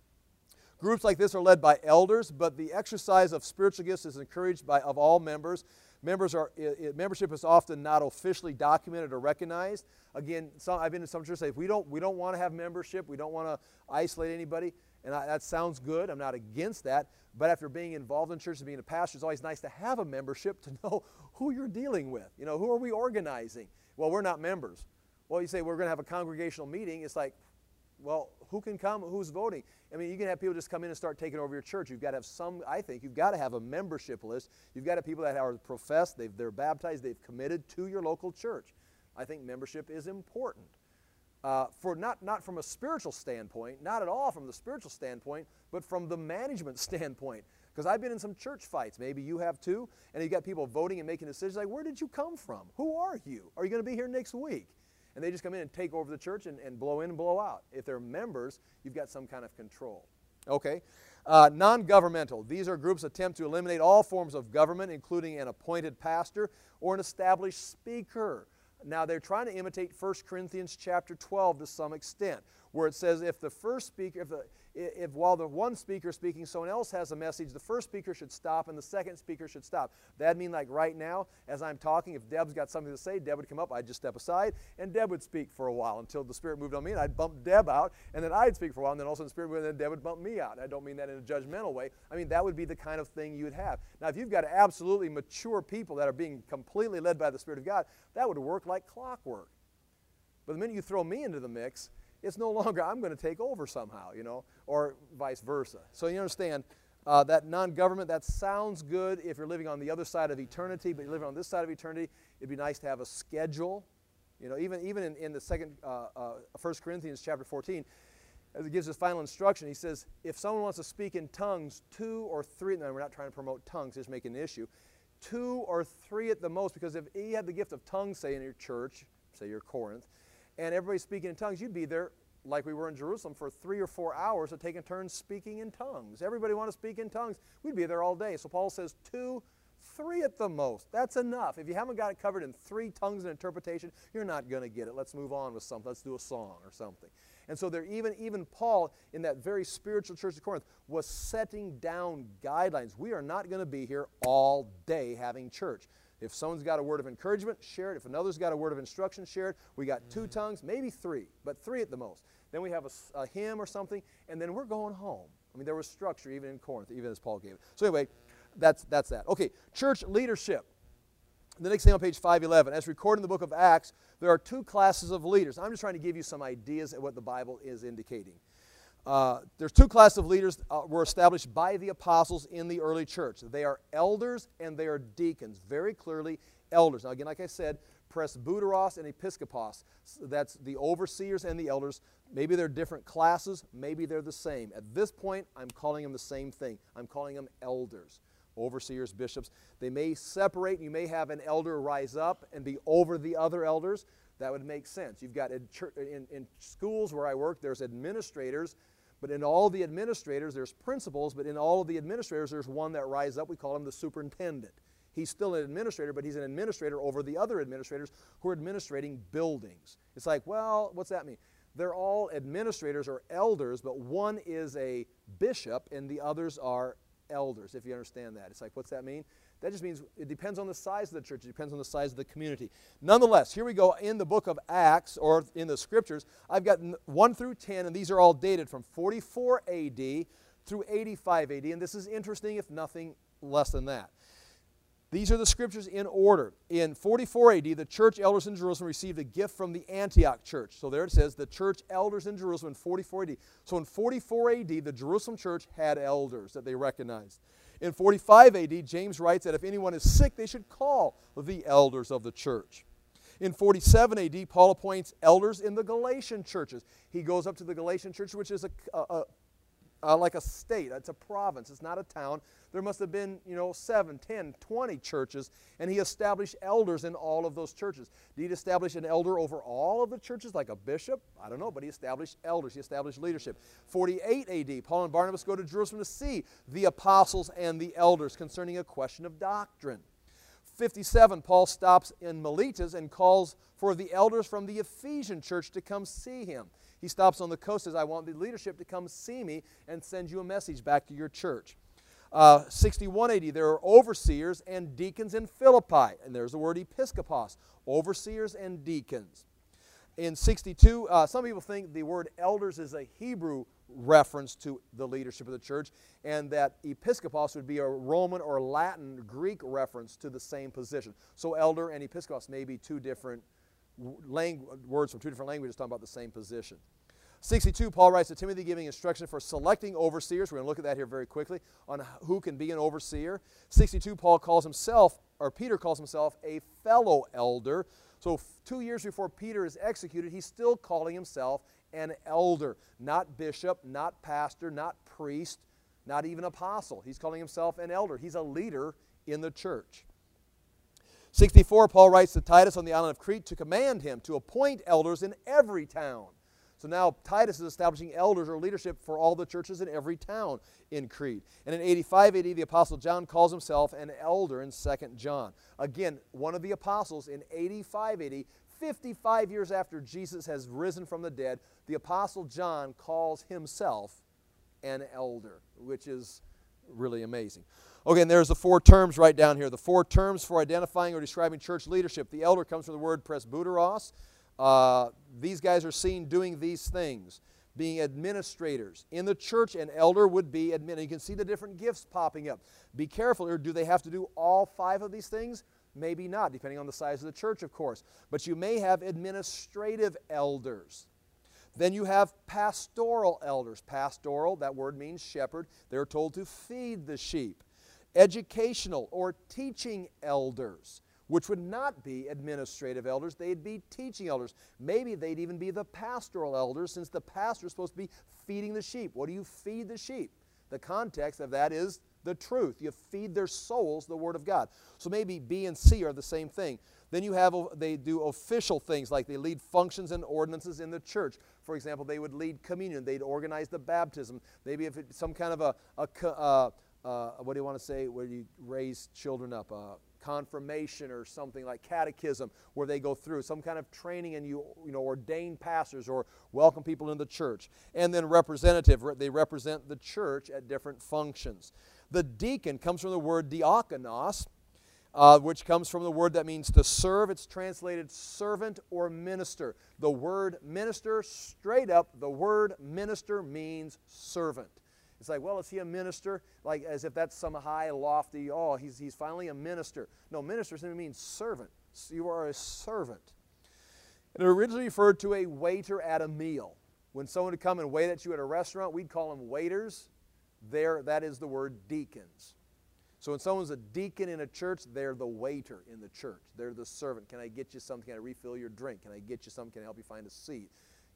Groups like this are led by elders, but the exercise of spiritual gifts is encouraged by of all members. Members are it, membership is often not officially documented or recognized. Again, some, I've been in some churches say if we don't we don't want to have membership, we don't want to isolate anybody, and I, that sounds good. I'm not against that, but after being involved in church and being a pastor, it's always nice to have a membership to know who you're dealing with. You know, who are we organizing? Well, we're not members. Well, you say we're going to have a congregational meeting. It's like, well, who can come? Who's voting? I mean, you can have people just come in and start taking over your church. You've got to have some, I think, you've got to have a membership list. You've got to have people that are professed, they've, they're baptized, they've committed to your local church. I think membership is important. Uh, for not, not from a spiritual standpoint, not at all from the spiritual standpoint, but from the management standpoint. Because I've been in some church fights, maybe you have too, and you've got people voting and making decisions like, where did you come from? Who are you? Are you going to be here next week? and they just come in and take over the church and, and blow in and blow out. If they're members, you've got some kind of control. Okay? Uh, non-governmental. These are groups that attempt to eliminate all forms of government, including an appointed pastor or an established speaker. Now, they're trying to imitate First Corinthians chapter twelve to some extent, where it says if the first speaker, if, the, if while the one speaker is speaking, someone else has a message, the first speaker should stop and the second speaker should stop. That'd mean like right now, as I'm talking, if Deb's got something to say, Deb would come up, I'd just step aside, and Deb would speak for a while until the Spirit moved on me, and I'd bump Deb out, and then I'd speak for a while, and then all of a sudden the Spirit moved, and then Deb would bump me out. I don't mean that in a judgmental way. I mean, that would be the kind of thing you'd have. Now, if you've got absolutely mature people that are being completely led by the Spirit of God, that would work like clockwork. But the minute you throw me into the mix, it's no longer I'm going to take over somehow, you know, or vice versa. So you understand uh, that non-government, that sounds good if you're living on the other side of eternity, but you're living on this side of eternity, it'd be nice to have a schedule. You know, even, even in, in the second, uh, uh, First Corinthians chapter fourteen, as it gives us final instruction, he says, if someone wants to speak in tongues, two or three, now we're not trying to promote tongues, just making an issue, two or three at the most, because if you had the gift of tongues, say in your church, say you're Corinth, and everybody's speaking in tongues, you'd be there like we were in Jerusalem for three or four hours of taking turns speaking in tongues. Everybody want to speak in tongues. We'd be there all day. So Paul says two, three at the most. That's enough. If you haven't got it covered in three tongues and interpretation, you're not going to get it. Let's move on with something. Let's do a song or something. And so there, even, even Paul, in that very spiritual church of Corinth, was setting down guidelines. We are not going to be here all day having church. If someone's got a word of encouragement, share it. If another's got a word of instruction, share it. We got two tongues, maybe three, but three at the most. Then we have a, a hymn or something, and then we're going home. I mean, there was structure even in Corinth, even as Paul gave it. So anyway, that's, that's that. Okay, church leadership. The next thing on page five eleven, as recorded in the book of Acts, there are two classes of leaders. I'm just trying to give you some ideas of what the Bible is indicating. Uh, there's two classes of leaders uh, were established by the apostles in the early church. They are elders and they are deacons. Very clearly, elders. Now again, like I said, presbyteros and episkopos. That's the overseers and the elders. Maybe they're different classes. Maybe they're the same. At this point, I'm calling them the same thing. I'm calling them elders. Overseers, bishops. They may separate. You may have an elder rise up and be over the other elders. That would make sense. You've got in, in, in schools where I work, there's administrators. But in all the administrators, there's principals, but in all of the administrators, there's one that rises up. We call him the superintendent. He's still an administrator, but he's an administrator over the other administrators who are administrating buildings. It's like, well, what's that mean? They're all administrators or elders, but one is a bishop and the others are elders, if you understand that. It's like, what's that mean? That just means it depends on the size of the church. It depends on the size of the community. Nonetheless, here we go in the book of Acts, or in the Scriptures. I've got one through ten, and these are all dated from forty-four A D through eighty-five A D, and this is interesting, if nothing less than that. These are the Scriptures in order. In forty-four A D, the church elders in Jerusalem received a gift from the Antioch church. So there it says, the church elders in Jerusalem in forty-four A D. So in forty-four A D, the Jerusalem church had elders that they recognized. In forty-five A D, James writes that if anyone is sick, they should call the elders of the church. In forty-seven A D, Paul appoints elders in the Galatian churches. He goes up to the Galatian church, which is a, a, a Uh, like a state. It's a province. It's not a town. There must have been, you know, seven, ten, twenty churches, and he established elders in all of those churches. Did he establish an elder over all of the churches, like a bishop? I don't know, but he established elders. He established leadership. forty-eight A D, Paul and Barnabas go to Jerusalem to see the apostles and the elders concerning a question of doctrine. fifty-seven, Paul stops in Miletus and calls for the elders from the Ephesian church to come see him. He stops on the coast and says, I want the leadership to come see me and send you a message back to your church. Uh, sixty-one A D, there are overseers and deacons in Philippi. And there's the word episkopos, overseers and deacons. In sixty-two, uh, some people think the word elders is a Hebrew reference to the leadership of the church, and that episkopos would be a Roman or Latin Greek reference to the same position. So elder and episkopos may be two different words from two different languages talking about the same position. sixty-two, Paul writes to Timothy giving instruction for selecting overseers. We're going to look at that here very quickly on who can be an overseer. sixty-two, Paul calls himself, or Peter calls himself, a fellow elder. So two years before Peter is executed, he's still calling himself an elder. Not bishop, not pastor, not priest, not even apostle. He's calling himself an elder. He's a leader in the church. sixty-four, Paul writes to Titus on the island of Crete to command him to appoint elders in every town. So now Titus is establishing elders or leadership for all the churches in every town in Crete. And in eighty-five A D, the Apostle John calls himself an elder in Second John. Again, one of the apostles in eighty-five A D, fifty-five years after Jesus has risen from the dead, the Apostle John calls himself an elder, which is really amazing. Okay, and there's the four terms right down here. The four terms for identifying or describing church leadership. The elder comes from the word presbyteros. Uh, these guys are seen doing these things, being administrators. In the church, an elder would be admin. You can see the different gifts popping up. Be careful here. Do they have to do all five of these things? Maybe not, depending on the size of the church, of course. But you may have administrative elders. Then you have pastoral elders. Pastoral, that word means shepherd. They're told to feed the sheep. Educational or teaching elders, which would not be administrative elders. They'd be teaching elders. Maybe they'd even be the pastoral elders, since the pastor is supposed to be feeding the sheep. What do you feed the sheep? The context of that is the truth. You feed their souls the Word of God. So maybe B and C are the same thing. Then you have, they do official things, like they lead functions and ordinances in the church. For example, they would lead communion. They'd organize the baptism. Maybe if it's some kind of a, a uh, uh, what do you want to say, where you raise children up, uh, confirmation or something like catechism, where they go through some kind of training and you, you know, ordain pastors or welcome people into the church. And then representative, they represent the church at different functions. The deacon comes from the word diakonos, uh, which comes from the word that means to serve. It's translated servant or minister. The word minister, straight up, the word minister means servant. It's like, well, is he a minister? Like as if that's some high, lofty, oh, he's, he's finally a minister. No, minister simply means servant. So you are a servant. It originally referred to a waiter at a meal. When someone would come and wait at you at a restaurant, we'd call them waiters. There, that is the word deacons. So when someone's a deacon in a church, they're the waiter in the church. They're the servant. Can I get you something? Can I refill your drink? Can I get you something? Can I help you find a seat?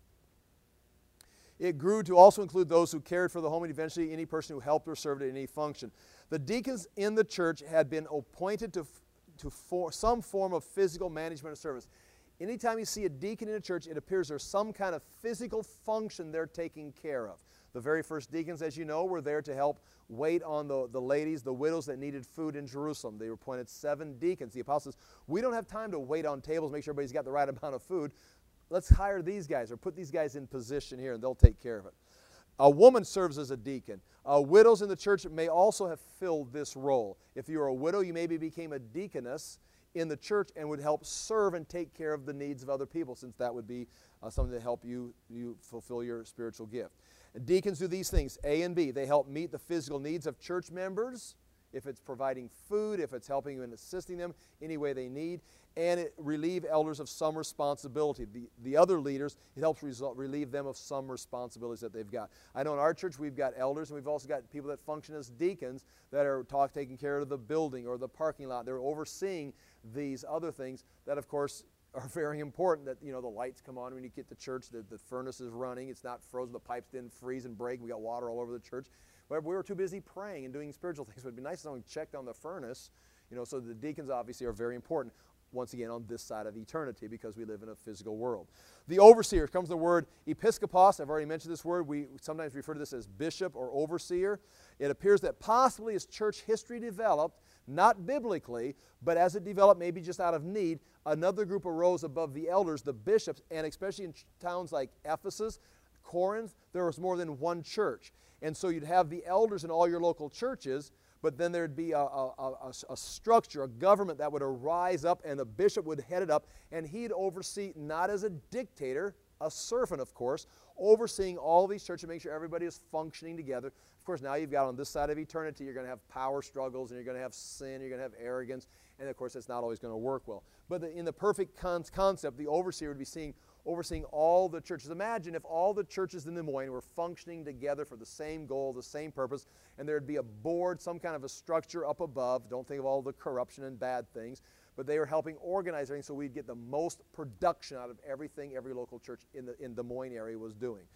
It grew to also include those who cared for the home and eventually any person who helped or served at any function. The deacons in the church had been appointed to, to for some form of physical management of service. Anytime you see a deacon in a church, it appears there's some kind of physical function they're taking care of. The very first deacons, as you know, were there to help wait on the, the ladies, the widows that needed food in Jerusalem. They were appointed seven deacons. The apostles, we don't have time to wait on tables, make sure everybody's got the right amount of food. Let's hire these guys or put these guys in position here and they'll take care of it. A woman serves as a deacon. Uh, widows in the church may also have filled this role. If you were a widow, you maybe became a deaconess in the church and would help serve and take care of the needs of other people, since that would be uh, something to help you, you fulfill your spiritual gift. And deacons do these things, A and B. They help meet the physical needs of church members, if it's providing food, if it's helping and assisting them any way they need, and it relieve elders of some responsibility. The, the other leaders, it helps result, relieve them of some responsibilities that they've got. I know in our church we've got elders, and we've also got people that function as deacons that are talk, taking care of the building or the parking lot. They're overseeing these other things that, of course, are very important. That, you know, the lights come on when you get to church, the, the furnace is running, it's not frozen, the pipes didn't freeze and break, we got water all over the church. But we were too busy praying and doing spiritual things. It would be nice if someone checked on the furnace, you know, so the deacons obviously are very important, once again, on this side of eternity, because we live in a physical world. The overseer comes the word episkopos. I've already mentioned this word. We sometimes refer to this as bishop or overseer. It appears that possibly as church history developed, not biblically, but as it developed maybe just out of need, another group arose above the elders, the bishops, and especially in towns like Ephesus, Corinth, there was more than one church. And so you'd have the elders in all your local churches, but then there'd be a, a, a, a structure, a government that would arise up, and the bishop would head it up, and he'd oversee, not as a dictator, a servant, of course, overseeing all these churches and make sure everybody is functioning together. Of course, now you've got on this side of eternity, you're going to have power struggles, and you're going to have sin, you're going to have arrogance, and of course, it's not always going to work well. But the, in the perfect con concept, the overseer would be seeing overseeing all the churches. Imagine if all the churches in Des Moines were functioning together for the same goal, the same purpose, and there'd be a board, some kind of a structure up above. Don't think of all the corruption and bad things, but they were helping organize everything so we'd get the most production out of everything every local church in the in Des Moines area was doing.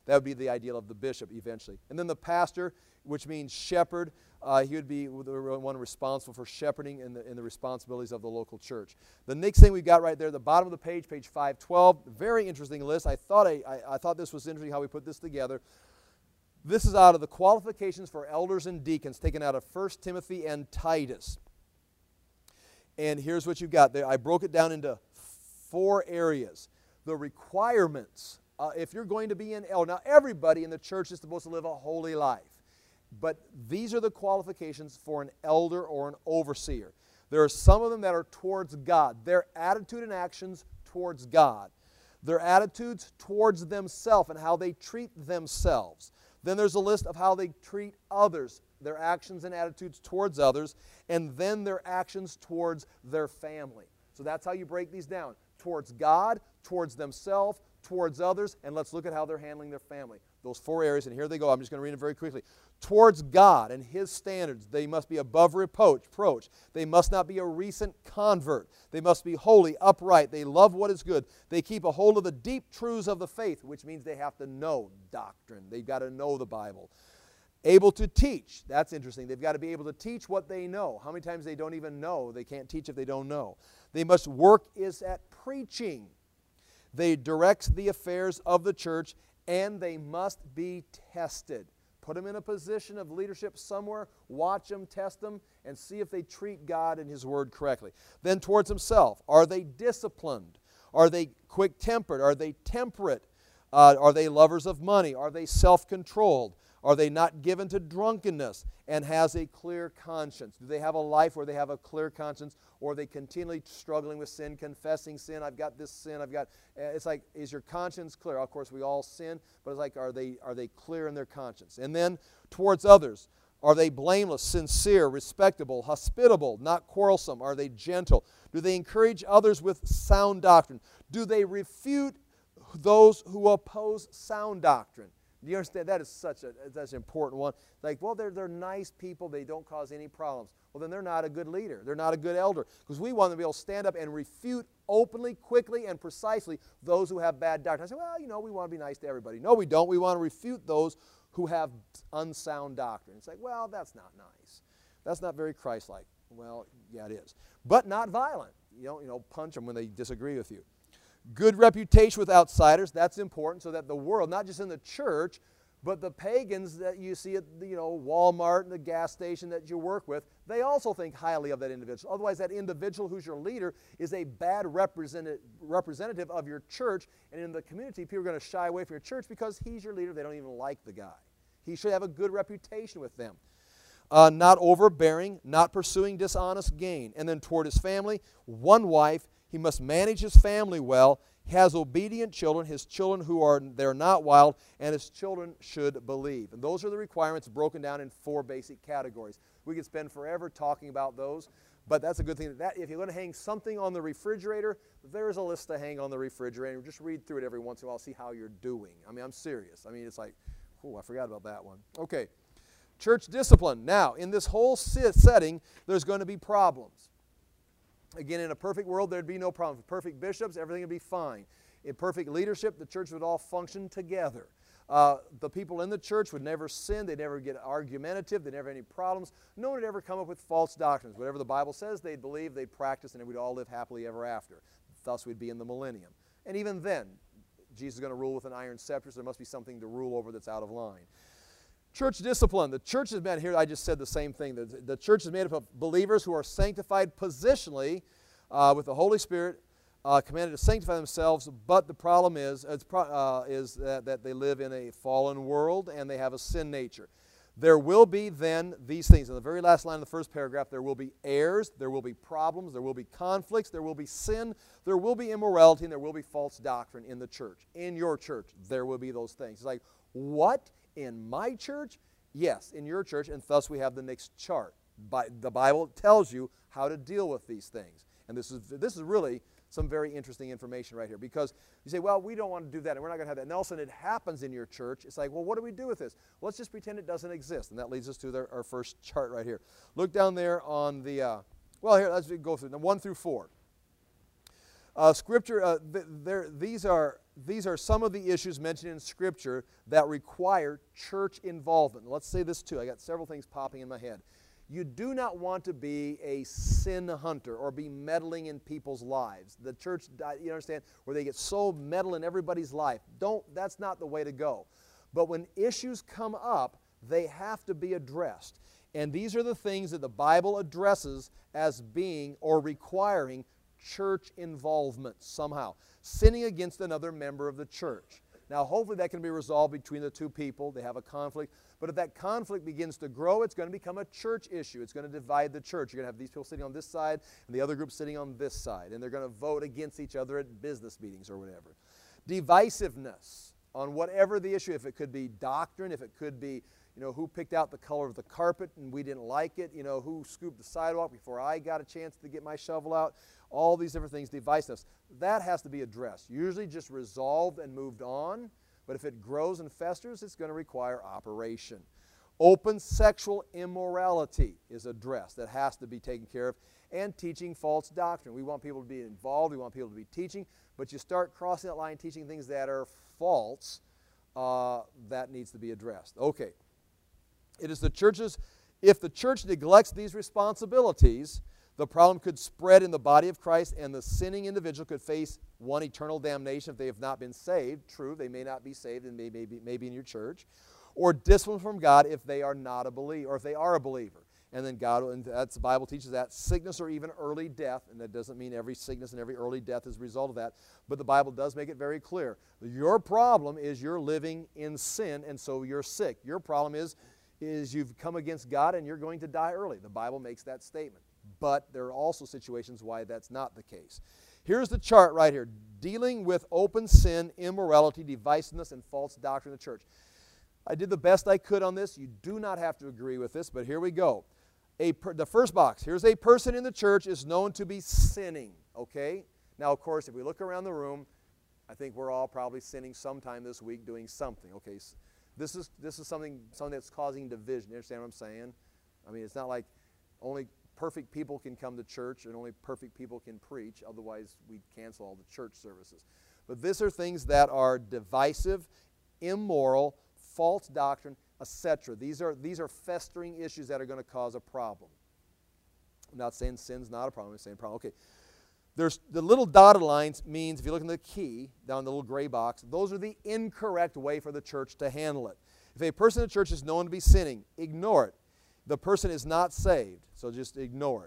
That would be the ideal of the bishop eventually. And then the pastor, which means shepherd, uh, he would be the one responsible for shepherding in the, in the responsibilities of the local church. The next thing we've got right there, the bottom of the page, page five twelve, very interesting list. I thought, I, I, I thought this was interesting how we put this together. This is out of the qualifications for elders and deacons, taken out of First Timothy and Titus. And here's what you've got there. I broke it down into four areas. The requirements, uh, if you're going to be an elder. Now, everybody in the church is supposed to live a holy life. But these are the qualifications for an elder or an overseer. There are some of them that are towards God. Their attitude and actions towards God. Their attitudes towards themselves and how they treat themselves. Then there's a list of how they treat others, their actions and attitudes towards others, and then their actions towards their family. So that's how you break these down. Towards God, towards themselves, towards others, and let's look at how they're handling their family. Those four areas, and here they go. I'm just going to read them very quickly. Towards God and His standards, they must be above reproach. reproach. They must not be a recent convert. They must be holy, upright. They love what is good. They keep a hold of the deep truths of the faith, which means they have to know doctrine. They've got to know the Bible. Able to teach. That's interesting. They've got to be able to teach what they know. How many times they don't even know? They can't teach if they don't know. They must work is at preaching. They direct the affairs of the church, and they must be tested. Put them in a position of leadership somewhere, watch them, test them, and see if they treat God and His Word correctly. Then towards Himself, are they disciplined? Are they quick-tempered? Are they temperate? Uh, are they lovers of money? Are they self-controlled? Are they not given to drunkenness and has a clear conscience? Do they have a life where they have a clear conscience, or are they continually struggling with sin, confessing sin? I've got this sin, I've got... It's like, is your conscience clear? Of course, we all sin, but it's like, are they, are they clear in their conscience? And then, towards others, are they blameless, sincere, respectable, hospitable, not quarrelsome? Are they gentle? Do they encourage others with sound doctrine? Do they refute those who oppose sound doctrine? Do you understand? That is such a that's an important one. Like, well, they're, they're nice people. They don't cause any problems. Well, then they're not a good leader. They're not a good elder. Because we want them to be able to stand up and refute openly, quickly, and precisely those who have bad doctrine. I say, well, you know, we want to be nice to everybody. No, we don't. We want to refute those who have unsound doctrine. It's like, well, that's not nice. That's not very Christ-like. Well, yeah, it is. But not violent. You don't, you know, punch them when they disagree with you. Good reputation with outsiders, that's important, so that the world, not just in the church, but the pagans that you see at the, you know, Walmart and the gas station that you work with, they also think highly of that individual. Otherwise, that individual who's your leader is a bad representative representative of your church, and in the community, people are going to shy away from your church because he's your leader. They don't even like the guy. He should have a good reputation with them. Uh, not overbearing, not pursuing dishonest gain. And then toward his family, one wife. He must manage his family well, has obedient children, his children who are they're not wild, and his children should believe. And those are the requirements broken down in four basic categories. We could spend forever talking about those, but that's a good thing. That if you're going to hang something on the refrigerator, there's a list to hang on the refrigerator. Just read through it every once in a while, see how you're doing. I mean, I'm serious. I mean, it's like, oh, I forgot about that one. Okay, church discipline. Now, in this whole setting, there's going to be problems. Again, in a perfect world, there'd be no problem. With perfect bishops, everything would be fine. In perfect leadership, the church would all function together. Uh, the people in the church would never sin. They'd never get argumentative. They'd never have any problems. No one would ever come up with false doctrines. Whatever the Bible says, they'd believe, they'd practice, and we'd all live happily ever after. Thus, we'd be in the millennium. And even then, Jesus is going to rule with an iron scepter, so there must be something to rule over that's out of line. Church discipline. The church is made, here I just said the same thing. The, the church is made up of believers who are sanctified positionally uh, with the Holy Spirit, uh, commanded to sanctify themselves, but the problem is, it's pro, uh, is that, that they live in a fallen world and they have a sin nature. There will be then these things. In the very last line of the first paragraph, there will be errors, there will be problems, there will be conflicts, there will be sin, there will be immorality, and there will be false doctrine in the church. In your church, there will be those things. It's like, what? In my church? Yes, in your church, and thus we have the next chart. By, the Bible tells you how to deal with these things. And this is, this is really some very interesting information right here, because you say, well, we don't want to do that, and we're not going to have that. And all of a sudden it happens in your church. It's like, well, what do we do with this? Well, let's just pretend it doesn't exist. And that leads us to the, our first chart right here. Look down there on the, uh, well, here, let's go through the one through four. Uh, scripture, uh, th there, these are these are some of the issues mentioned in Scripture that require church involvement. Let's say this too. I got several things popping in my head. You do not want to be a sin hunter or be meddling in people's lives. The church, you understand, where they get so meddle in everybody's life. Don't, that's not the way to go. But when issues come up, they have to be addressed. And these are the things that the Bible addresses as being or requiring church involvement somehow. Sinning against another member of the church. Now, hopefully that can be resolved between the two people. They have a conflict. But if that conflict begins to grow, it's going to become a church issue. It's going to divide the church. You're going to have these people sitting on this side and the other group sitting on this side. And they're going to vote against each other at business meetings or whatever. Divisiveness on whatever the issue, if it could be doctrine, if it could be, you know, who picked out the color of the carpet and we didn't like it, you know, who scooped the sidewalk before I got a chance to get my shovel out, all these different things, divisiveness. That has to be addressed. Usually just resolved and moved on, but if it grows and festers, it's going to require operation. Open sexual immorality is addressed. That has to be taken care of. And teaching false doctrine. We want people to be involved. We want people to be teaching. But you start crossing that line, teaching things that are false, uh, that needs to be addressed. Okay. It is the church's, if the church neglects these responsibilities, the problem could spread in the body of Christ, and the sinning individual could face, one, eternal damnation if they have not been saved. True, they may not be saved and may, may, be, may be in your church. Or discipline from God if they are not a believer, or if they are a believer. And then God, and that's, the Bible teaches that, sickness or even early death, and that doesn't mean every sickness and every early death is a result of that, but the Bible does make it very clear. Your problem is you're living in sin, and so you're sick. Your problem is, is you've come against God and you're going to die early. The Bible makes that statement. But there are also situations why that's not the case. Here's the chart right here. Dealing with open sin, immorality, divisiveness, and false doctrine of the church. I did the best I could on this. You do not have to agree with this, but here we go. A per, the first box, here's a person in the church is known to be sinning, okay? Now, of course, if we look around the room, I think we're all probably sinning sometime this week doing something, okay? So this is, this is something, something that's causing division. You understand what I'm saying? I mean, it's not like only perfect people can come to church and only perfect people can preach. Otherwise, we'd cancel all the church services. But these are things that are divisive, immoral, false doctrine, et cetera. These are, these are festering issues that are going to cause a problem. I'm not saying sin's not a problem. I'm saying problem. Okay. There's the little dotted lines means, if you look in the key, down in the little gray box, those are the incorrect way for the church to handle it. If a person in the church is known to be sinning, ignore it. The person is not saved, so just ignore it.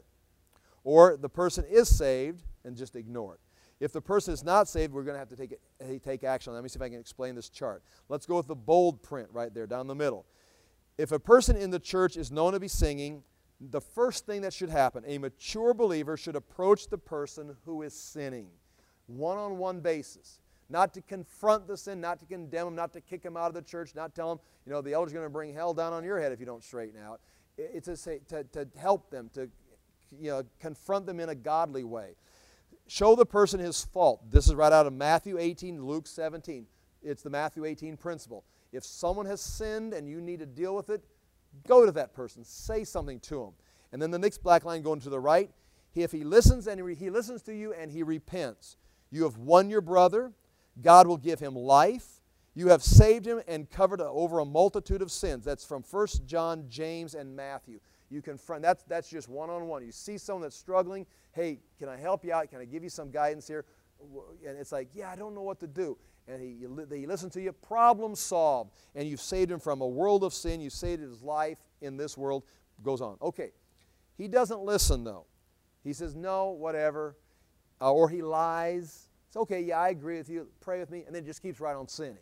Or the person is saved, and just ignore it. If the person is not saved, we're going to have to take, it, take action. Let me see if I can explain this chart. Let's go with the bold print right there, down the middle. If a person in the church is known to be singing, the first thing that should happen, a mature believer should approach the person who is sinning, one-on-one basis. Not to confront the sin, not to condemn him, not to kick him out of the church, not tell him, you know, the elder's going to bring hell down on your head if you don't straighten out. It's to, say, to, to help them, to you know, confront them in a godly way. Show the person his fault. This is right out of Matthew eighteen, Luke seventeen. It's the Matthew eighteen principle. If someone has sinned and you need to deal with it, go to that person. Say something to him. And then the next black line going to the right, if he listens and he listens to you and he repents, you have won your brother. God will give him life. You have saved him and covered over a multitude of sins. That's from First John, James, and Matthew. You confront, that's, that's just one-on-one. You see someone that's struggling, hey, can I help you out? Can I give you some guidance here? And it's like, yeah, I don't know what to do. And he, he listens to you, problem solved. And you've saved him from a world of sin. You saved his life in this world. Goes on. Okay. He doesn't listen, though. He says, no, whatever. Uh, or he lies. It's okay, yeah, I agree with you. Pray with me. And then just keeps right on sinning.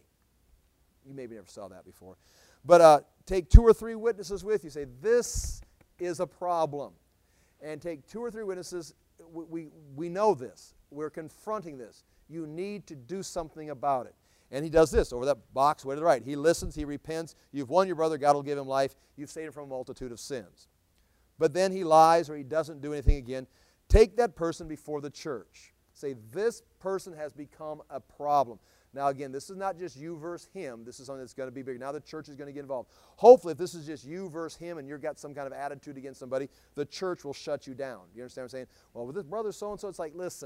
You maybe never saw that before. But uh, take two or three witnesses with you. Say, this is a problem. And take two or three witnesses. We, we, we know this. We're confronting this. You need to do something about it. And he does this over that box way to the right. He listens. He repents. You've won your brother. God will give him life. You've saved him from a multitude of sins. But then he lies or he doesn't do anything again. Take that person before the church. Say, this person has become a problem. Now, again, this is not just you versus him. This is something that's going to be big. Now the church is going to get involved. Hopefully, if this is just you versus him and you've got some kind of attitude against somebody, the church will shut you down. You understand what I'm saying? Well, with this brother so-and-so, it's like, listen,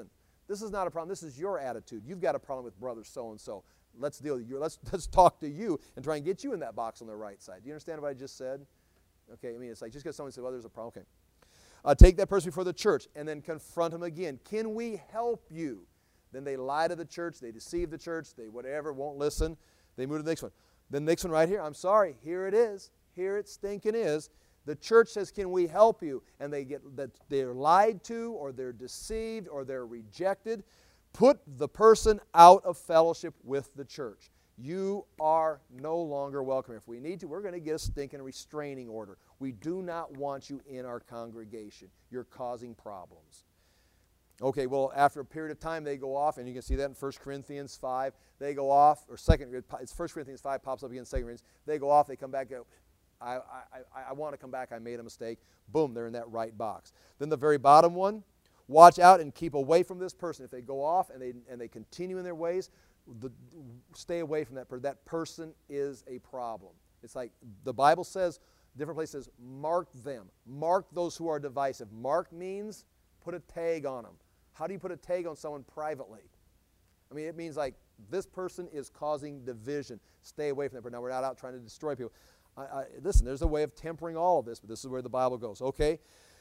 This is not a problem. This is your attitude. You've got a problem with brother so-and-so. Let's deal with you. Let's, let's talk to you and try and get you in that box on the right side. Do you understand what I just said? Okay, I mean, it's like just because someone said, well, there's a problem. Okay. Uh, take that person before the church and then confront them again. Can we help you? Then they lie to the church. They deceive the church. They whatever, won't listen. They move to the next one. The next one right here, I'm sorry, here it is. Here it stinking is. The church says, can we help you? And they get that they're lied to, or they're deceived, or they're rejected. Put the person out of fellowship with the church. You are no longer welcome. If we need to, we're going to get a stinking restraining order. We do not want you in our congregation. You're causing problems. Okay, well, after a period of time, they go off, and you can see that in First Corinthians five. They go off, or second, it's First Corinthians five pops up again, Second Corinthians. They go off, they come back, go, I, I, I, I want to come back, I made a mistake. Boom, they're in that right box. Then the very bottom one, watch out and keep away from this person. If they go off and they, and they continue in their ways, the, stay away from that person. That person is a problem. It's like the Bible says, different places, mark them. Mark those who are divisive. Mark means put a tag on them. How do you put a tag on someone privately? I mean, it means like this person is causing division. Stay away from that person. Now, we're not out trying to destroy people. I, I, listen, there's a way of tempering all of this, but this is where the Bible goes. Okay?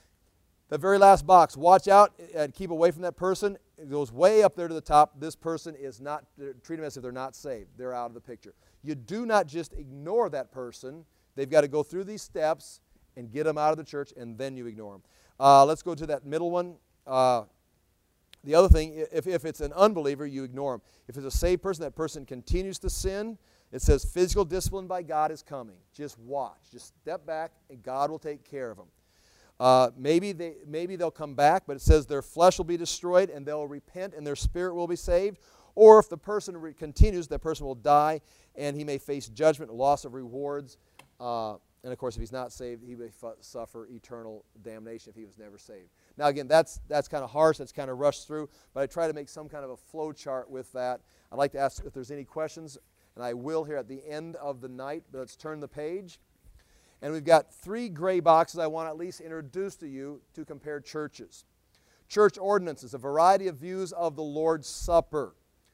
The very last box, watch out and keep away from that person. It goes way up there to the top. This person is not, treat them as if they're not saved. They're out of the picture. You do not just ignore that person. They've got to go through these steps and get them out of the church, and then you ignore them. Uh, let's go to that middle one. Uh, The other thing, if, if it's an unbeliever, you ignore him. If it's a saved person, that person continues to sin, it says physical discipline by God is coming. Just watch. Just step back, and God will take care of them. Uh, maybe, they, maybe they'll come back, but it says their flesh will be destroyed, and they'll repent, and their spirit will be saved. Or if the person re- continues, that person will die, and he may face judgment, loss of rewards. Uh, and, of course, if he's not saved, he may f- suffer eternal damnation if he was never saved. Now, again, that's that's kind of harsh. That's kind of rushed through. But I try to make some kind of a flow chart with that. I'd like to ask if there's any questions, and I will here at the end of the night. But let's turn the page. And we've got three gray boxes I want to at least introduce to you to compare churches. Church ordinances, a variety of views of the Lord's Supper.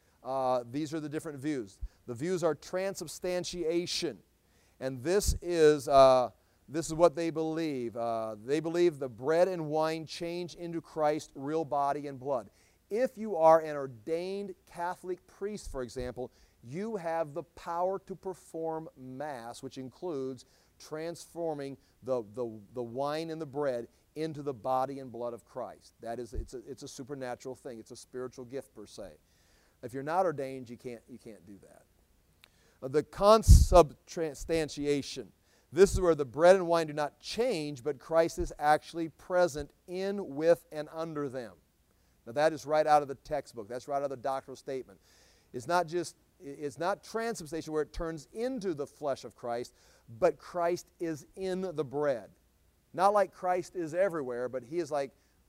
Uh, these are the different views. The views are transubstantiation. And this is... Uh, This is what they believe. Uh, they believe the bread and wine change into Christ's real body and blood. If you are an ordained Catholic priest, for example, you have the power to perform Mass, which includes transforming the, the, the wine and the bread into the body and blood of Christ. That is, it's a, it's a supernatural thing. It's a spiritual gift per se. If you're not ordained, you can't, you can't do that. Uh, the consubstantiation. This is where the bread and wine do not change, but Christ is actually present in, with, and under them. Now that is right out of the textbook. That's right out of the doctrinal statement. It's not just, it's not transubstantiation where it turns into the flesh of Christ, but Christ is in the bread. Not like Christ is everywhere, but he is like,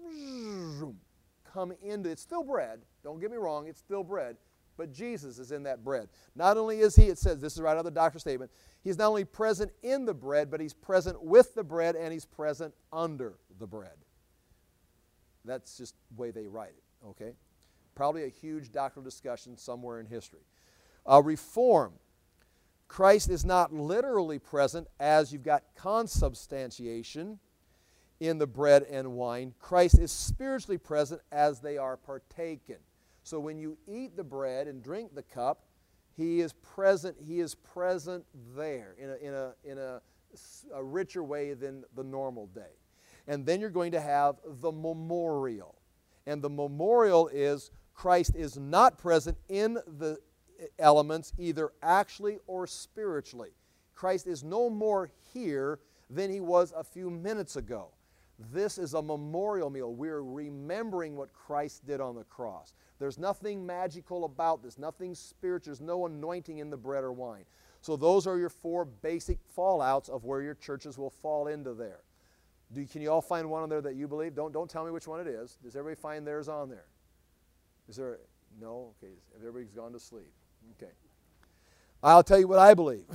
come into, it's still bread. Don't get me wrong, it's still bread. But Jesus is in that bread. Not only is he, it says, this is right out of the doctrinal statement, he's not only present in the bread, but he's present with the bread, and he's present under the bread. That's just the way they write it, okay? Probably a huge doctrinal discussion somewhere in history. Uh, reform. Christ is not literally present as you've got consubstantiation in the bread and wine. Christ is spiritually present as they are partaken. So when you eat the bread and drink the cup, he is present. He is present there in a, in a, in a, a richer way than the normal day. And then you're going to have the memorial. And the memorial is Christ is not present in the elements either actually or spiritually. Christ is no more here than he was a few minutes ago. This is a memorial meal. We're remembering what Christ did on the cross. There's nothing magical about this, nothing spiritual. There's no anointing in the bread or wine. So those are your four basic fallouts of where your churches will fall into there. Do, can you all find one on there that you believe? Don't, don't tell me which one it is. Does everybody find theirs on there? Is there? No? Okay. Everybody's gone to sleep. Okay. I'll tell you what I believe.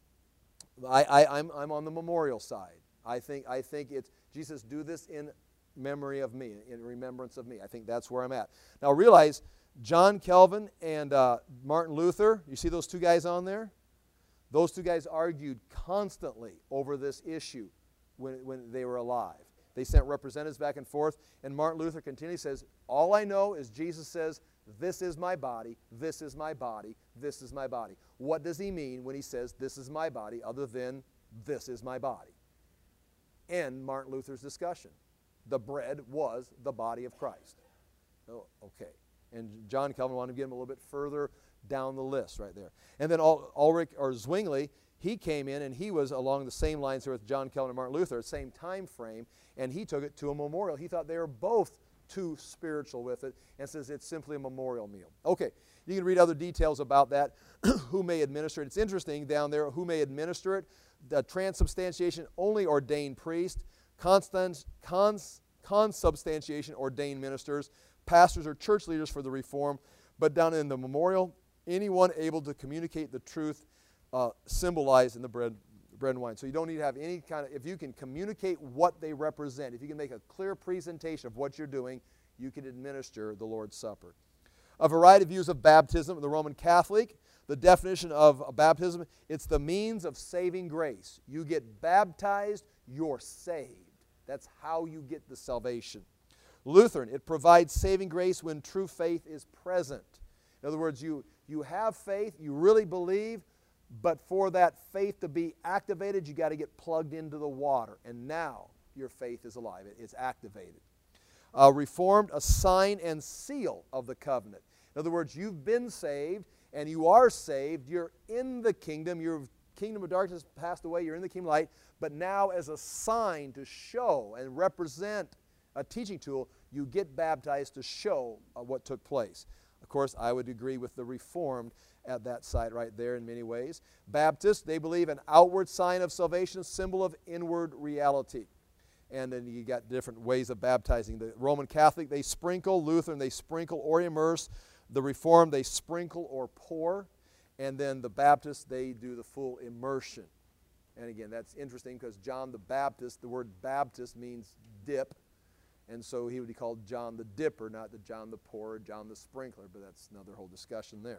I, I, I'm, I'm on the memorial side. I think, I think it's, Jesus, do this in memory of me, in remembrance of me. I think that's where I'm at. Now realize, John Calvin and uh, Martin Luther, you see those two guys on there? Those two guys argued constantly over this issue when, when they were alive. They sent representatives back and forth, and Martin Luther continually says, all I know is Jesus says, this is my body, this is my body, this is my body. What does he mean when he says, this is my body, other than this is my body? End Martin Luther's discussion. The bread was the body of Christ. Oh, okay. And John Calvin wanted to get him a little bit further down the list right there. And then Ul- Ulrich or Zwingli, he came in and he was along the same lines here with John Calvin and Martin Luther, same time frame, and he took it to a memorial. He thought they were both too spiritual with it and says it's simply a memorial meal. Okay, you can read other details about that, who may administer it. It's interesting down there, who may administer it. The transubstantiation, only ordained priest. Constant, cons, consubstantiation, ordained ministers. Pastors or church leaders for the reform. But down in the memorial, anyone able to communicate the truth uh, symbolized in the bread, bread and wine. So you don't need to have any kind of, if you can communicate what they represent, if you can make a clear presentation of what you're doing, you can administer the Lord's Supper. A variety of views of baptism. The Roman Catholic, the definition of baptism, it's the means of saving grace. You get baptized, you're saved. That's how you get the salvation. Lutheran, it provides saving grace when true faith is present. In other words, you, you have faith, you really believe, but for that faith to be activated, you got to get plugged into the water. And now your faith is alive. It, it's activated. Uh, Reformed, a sign and seal of the covenant. In other words, you've been saved and you are saved. You're in the kingdom. Your kingdom of darkness passed away. You're in the kingdom of light. But now as a sign to show and represent a teaching tool, you get baptized to show uh, what took place. Of course, I would agree with the Reformed at that site right there in many ways. Baptists, they believe an outward sign of salvation, a symbol of inward reality. And then you got different ways of baptizing. The Roman Catholic, they sprinkle. Lutheran, they sprinkle or immerse. The Reformed, they sprinkle or pour. And then the Baptists, they do the full immersion. And again, that's interesting because John the Baptist, the word Baptist means dip. And so he would be called John the Dipper, not the John the Pourer, John the Sprinkler, but that's another whole discussion there.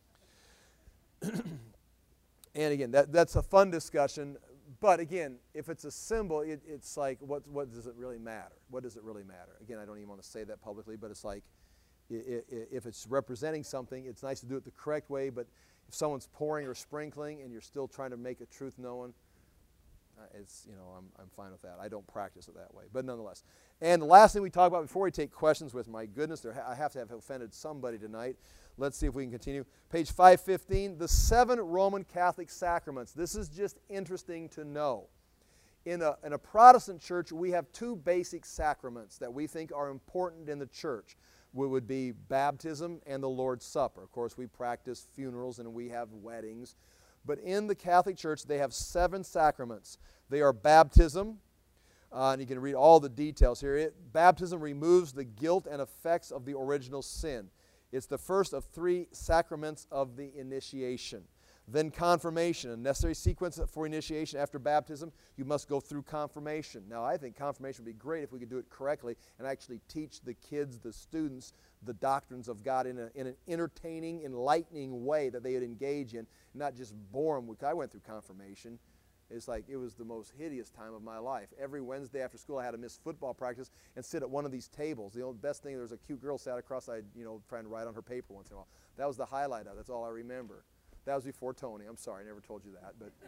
And again, that, that's a fun discussion, but again, if it's a symbol, it, it's like, what, what does it really matter? What does it really matter? Again, I don't even want to say that publicly, but it's like, it, it, if it's representing something, it's nice to do it the correct way, but if someone's pouring or sprinkling and you're still trying to make a truth known, uh, it's, you know, I'm, I'm fine with that. I don't practice it that way, but nonetheless. And the last thing we talk about before we take questions with, my goodness, there ha I have to have offended somebody tonight. Let's see if we can continue. Page five fifteen, the seven Roman Catholic sacraments. This is just interesting to know. In a, in a Protestant church, we have two basic sacraments that we think are important in the church. It would be baptism and the Lord's Supper. Of course, we practice funerals and we have weddings. But in the Catholic Church, they have seven sacraments. They are baptism, uh, and you can read all the details here. It, baptism removes the guilt and effects of the original sin. It's the first of three sacraments of the initiation. Then confirmation, a necessary sequence for initiation after baptism. You must go through confirmation. Now, I think confirmation would be great if we could do it correctly and actually teach the kids, the students, the doctrines of God in, a, in an entertaining, enlightening way that they would engage in, not just bore them. I went through confirmation. It's like it was the most hideous time of my life. Every Wednesday after school, I had to miss football practice and sit at one of these tables. The only best thing, there was a cute girl sat across, I, you know, trying to write on her paper once in a while. That was the highlight of it. That's all I remember. That was before Tony. I'm sorry, I never told you that, but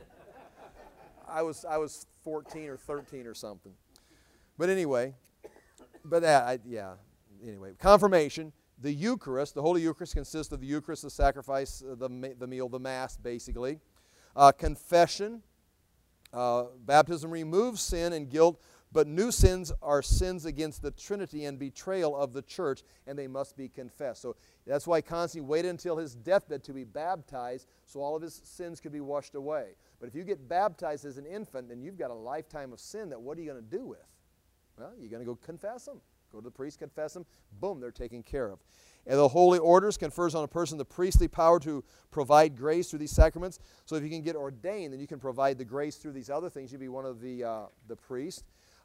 I was I was fourteen or thirteen or something. But anyway, but uh, I, yeah. Anyway, confirmation. The Eucharist, the Holy Eucharist consists of the Eucharist, the sacrifice, uh, the the meal, the Mass, basically. Uh, confession. Uh, baptism removes sin and guilt, but new sins are sins against the Trinity and betrayal of the church, and they must be confessed. So that's why Constantine waited until his deathbed to be baptized, so all of his sins could be washed away. But if you get baptized as an infant, then you've got a lifetime of sin that what are you going to do with? Well, you're going to go confess them. Go to the priest, confess them. Boom, they're taken care of. And the Holy Orders confers on a person the priestly power to provide grace through these sacraments. So if you can get ordained, then you can provide the grace through these other things. You'd be one of the, uh, the priests.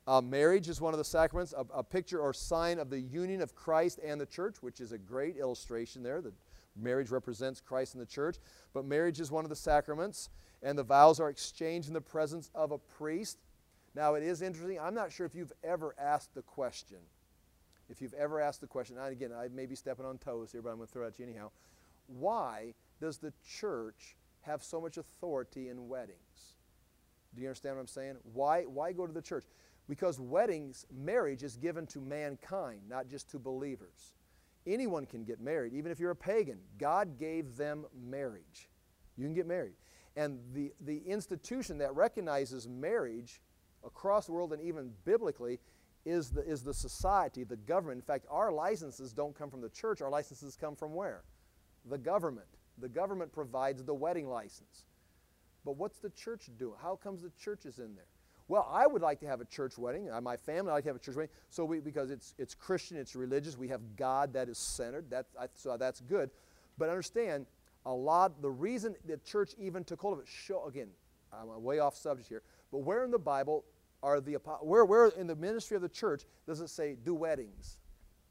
Uh, marriage is one of the sacraments, a, a picture or sign of the union of Christ and the church, which is a great illustration there. That marriage represents Christ and the church. But marriage is one of the sacraments, and the vows are exchanged in the presence of a priest. Now, it is interesting. I'm not sure if you've ever asked the question. If you've ever asked the question, and again, I may be stepping on toes here, but I'm going to throw it at you anyhow. Why does the church have so much authority in weddings? Do you understand what I'm saying? Why, why go to the church? Because weddings, marriage is given to mankind, not just to believers. Anyone can get married, even if you're a pagan. God gave them marriage. You can get married. And the, the institution that recognizes marriage across the world and even biblically is the, is the society, the government. In fact, our licenses don't come from the church. Our licenses come from where? The government. The government provides the wedding license. But what's the church doing? How comes the church is in there? Well, I would like to have a church wedding. Uh, my family would like to have a church wedding. So we, because it's, it's Christian, it's religious. We have God that is centered. That, I, so that's good. But understand, a lot, the reason the church even took hold of it, show, again, I'm way off subject here, but where in the Bible are the, where, where in the ministry of the church does it say do weddings?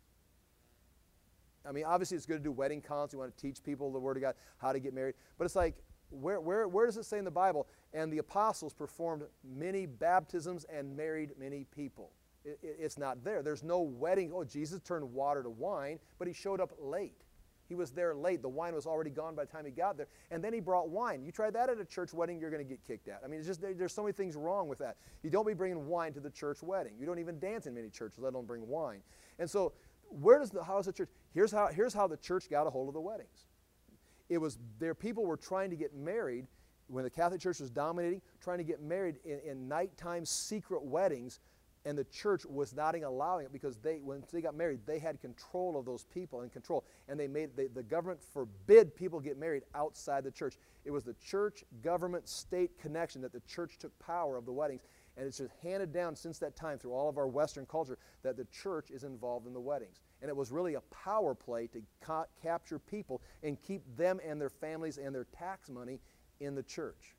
I mean, obviously it's good to do wedding counts. You want to teach people the Word of God, how to get married. But it's like, where, where, where does it say in the Bible? And the apostles performed many baptisms and married many people. It, it, it's not there. There's no wedding. Oh, Jesus turned water to wine, but he showed up late. He was there late. The wine was already gone by the time he got there. And then he brought wine. You try that at a church wedding, you're going to get kicked out. I mean, it's just there, there's so many things wrong with that. You don't be bringing wine to the church wedding. You don't even dance in many churches, let alone bring wine. And so where does the, how is the church? Here's how, here's how the church got a hold of the weddings. It was their people were trying to get married when the Catholic Church was dominating, trying to get married in, in nighttime secret weddings, and the church was not allowing it because they, when they got married, they had control of those people and control, and they made they, the government forbid people get married outside the church. It was the church, government, state connection that the church took power of the weddings, and it's just handed down since that time through all of our Western culture that the church is involved in the weddings. And it was really a power play to ca capture people and keep them and their families and their tax money in the church.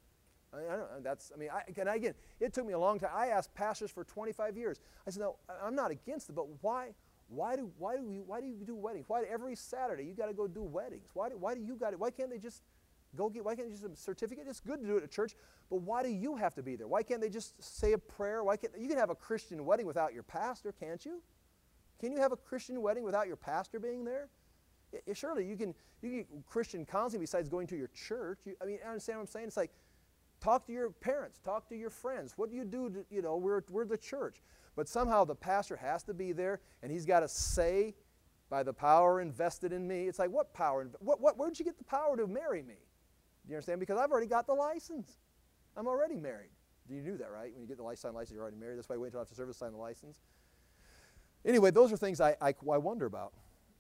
I, mean, I don't, that's, I mean, I, and again, it took me a long time. I asked pastors for twenty-five years. I said, no, I'm not against it, but why, why do, why do, we, why do you do weddings? Why do, every Saturday you got to go do weddings? Why do, why do you got it? Why can't they just go get? Why can't they just a certificate? It's good to do it at church, but why do you have to be there? Why can't they just say a prayer? Why can't you can have a Christian wedding without your pastor? Can't you? Can you have a Christian wedding without your pastor being there? It, surely you can, you can get Christian counseling besides going to your church. You, I mean, I understand what I'm saying? It's like, talk to your parents, talk to your friends. What do you do? To, you know, we're, we're the church. But somehow the pastor has to be there, and he's got to say, by the power invested in me. It's like, what power? What, what, where'd you get the power to marry me? Do you understand? Because I've already got the license. I'm already married. Do you do that, right? When you get the license, license, you're already married. That's why you wait until after service to sign the license. Anyway, those are things I, I, I wonder about.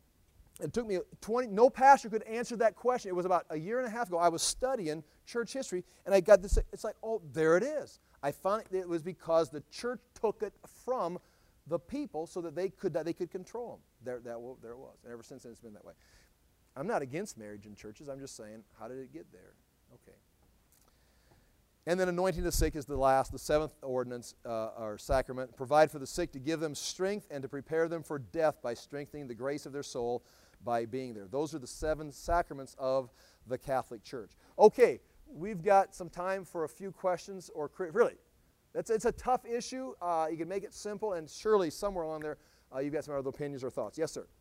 It took me twenty, no pastor could answer that question. It was about a year and a half ago. I was studying church history, and I got this, it's like, oh, there it is. I found it, it was because the church took it from the people so that they could, that they could control them. There, that, there it was. And ever since then, it's been that way. I'm not against marriage in churches. I'm just saying, how did it get there? Okay. And then anointing the sick is the last, the seventh ordinance uh, or sacrament. Provide for the sick to give them strength and to prepare them for death by strengthening the grace of their soul by being there. Those are the seven sacraments of the Catholic Church. Okay, we've got some time for a few questions or really, it's, it's a tough issue. Uh, you can make it simple, and surely somewhere along there uh, you've got some other opinions or thoughts. Yes, sir.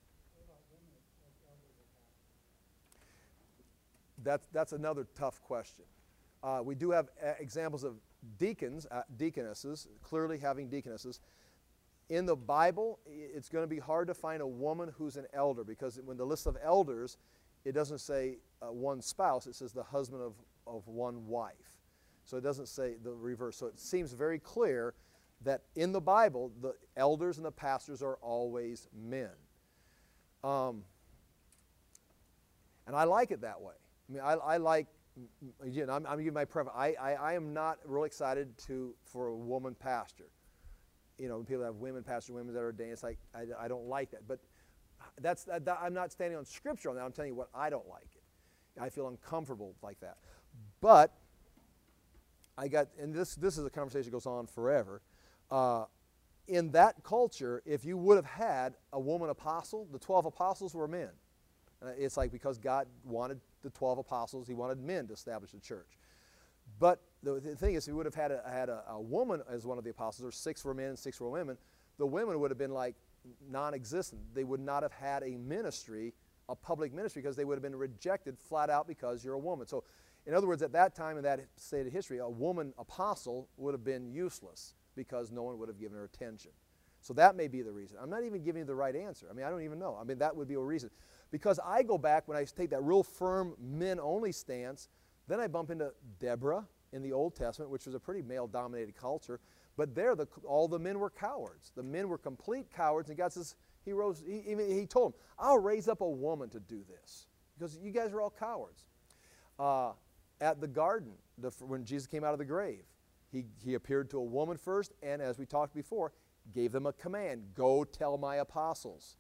That's, that's another tough question. Uh, we do have uh, examples of deacons, uh, deaconesses, clearly having deaconesses. In the Bible, it's going to be hard to find a woman who's an elder, because when the list of elders, it doesn't say uh, one spouse, it says the husband of, of one wife. So it doesn't say the reverse. So it seems very clear that in the Bible, the elders and the pastors are always men. Um, and I like it that way. I mean, I, I like, again, I'm, I'm giving my preference. I, I, I am not real excited to for a woman pastor. You know, people have women pastor, women that are ordained. It's like, I, I don't like that. But that's, that, I'm not standing on Scripture on that. I'm telling you what I don't like it. I feel uncomfortable like that. But I got, and this, this is a conversation that goes on forever. Uh, in that culture, if you would have had a woman apostle, the twelve apostles were men. Uh, it's like because God wanted the twelve apostles, he wanted men to establish the church. But the, the thing is, if he would have had, a, had a, a woman as one of the apostles, or six were men and six were women, the women would have been like non-existent. They would not have had a ministry, a public ministry, because they would have been rejected flat out because you're a woman. So, in other words, at that time in that state of history, a woman apostle would have been useless because no one would have given her attention. So that may be the reason. I'm not even giving you the right answer. I mean, I don't even know. I mean, that would be a reason. Because I go back, when I take that real firm men-only stance, then I bump into Deborah in the Old Testament, which was a pretty male-dominated culture. But there, the, all the men were cowards. The men were complete cowards. And God says, he, rose, he, he told them, I'll raise up a woman to do this. Because you guys are all cowards. Uh, at the garden, the, when Jesus came out of the grave, he, he appeared to a woman first, and as we talked before, gave them a command, go tell my apostles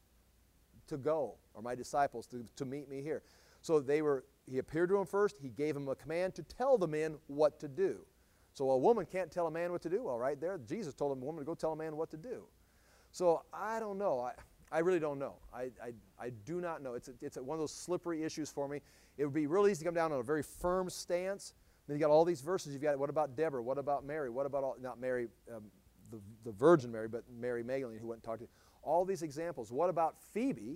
to go, or my disciples to, to meet me here. So they were, he appeared to them first, he gave them a command to tell the men what to do. So a woman can't tell a man what to do. Well, right there, Jesus told a woman to go tell a man what to do. So I don't know. I, I really don't know. I, I, I do not know. It's, a, it's a, one of those slippery issues for me. It would be really easy to come down on a very firm stance. Then you got all these verses. You've got, what about Deborah? What about Mary? What about, all, not Mary, um, the, the Virgin Mary, but Mary Magdalene who went and talked to you. All these examples. What about Phoebe,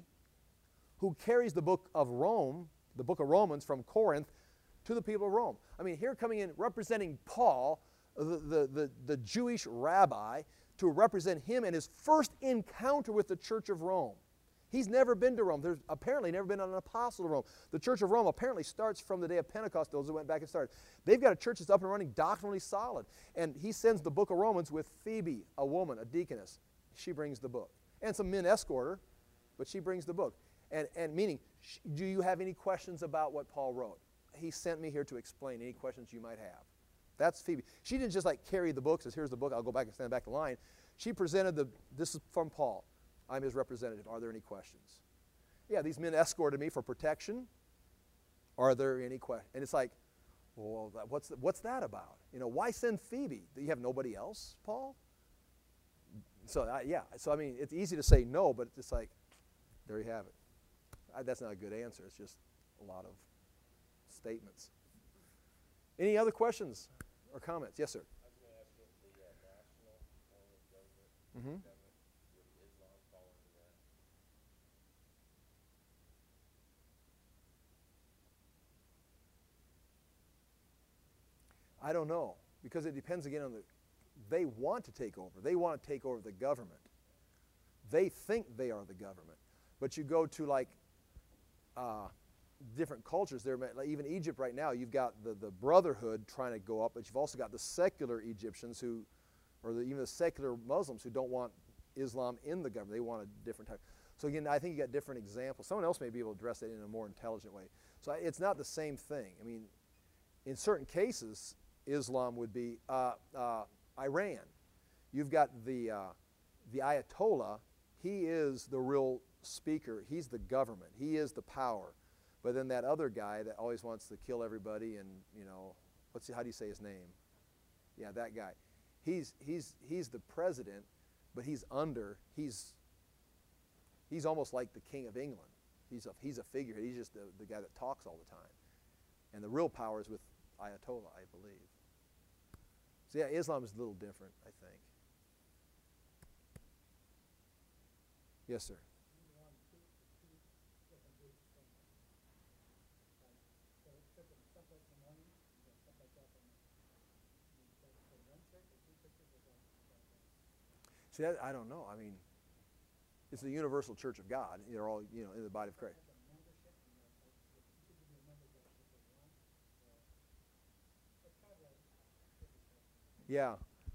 who carries the book of Rome, the book of Romans from Corinth to the people of Rome? I mean, here coming in representing Paul, the, the, the, the Jewish rabbi, to represent him and his first encounter with the Church of Rome. He's never been to Rome. There's apparently never been an apostle to Rome. The Church of Rome apparently starts from the day of Pentecost, those who went back and started. They've got a church that's up and running, doctrinally solid. And he sends the book of Romans with Phoebe, a woman, a deaconess. She brings the book. And some men escort her, but she brings the book. And, and meaning, sh- do you have any questions about what Paul wrote? He sent me here to explain any questions you might have. That's Phoebe. She didn't just like carry the book, says, here's the book, I'll go back and stand back the line. She presented the, this is from Paul. I'm his representative. Are there any questions? Yeah, these men escorted me for protection. Are there any questions? And it's like, well, that, what's, the, what's that about? You know, why send Phoebe? Do you have nobody else, Paul? So, uh, yeah. So, I mean, it's easy to say no, but it's like, there you have it. I, that's not a good answer. It's just a lot of statements. Any other questions or comments? Yes, sir. I was going to ask you if the uh, national form of government, Mm-hmm. government, would Islam fall into that? I don't know, because it depends again on the, they want to take over. They want to take over the government. They think they are the government. But you go to like uh, different cultures there, like even Egypt right now, you've got the, the brotherhood trying to go up, but you've also got the secular Egyptians who, or the, even the secular Muslims who don't want Islam in the government. They want a different type. So again, I think you got different examples. Someone else may be able to address that in a more intelligent way. So it's not the same thing. I mean, in certain cases, Islam would be uh, uh, Iran. You've got the, uh, the Ayatollah. He is the real speaker. He's the government. He is the power. But then that other guy that always wants to kill everybody and, you know, what's how do you say his name? Yeah, that guy. He's, he's, he's the president, but he's under, he's, he's almost like the King of England. He's a, he's a figurehead. He's just the, the guy that talks all the time. And the real power is with Ayatollah, I believe. So yeah, Islam is a little different, I think. Yes, sir. See, that, I don't know. I mean, it's the universal church of God. They're all, you know, in the body of Christ. Yeah.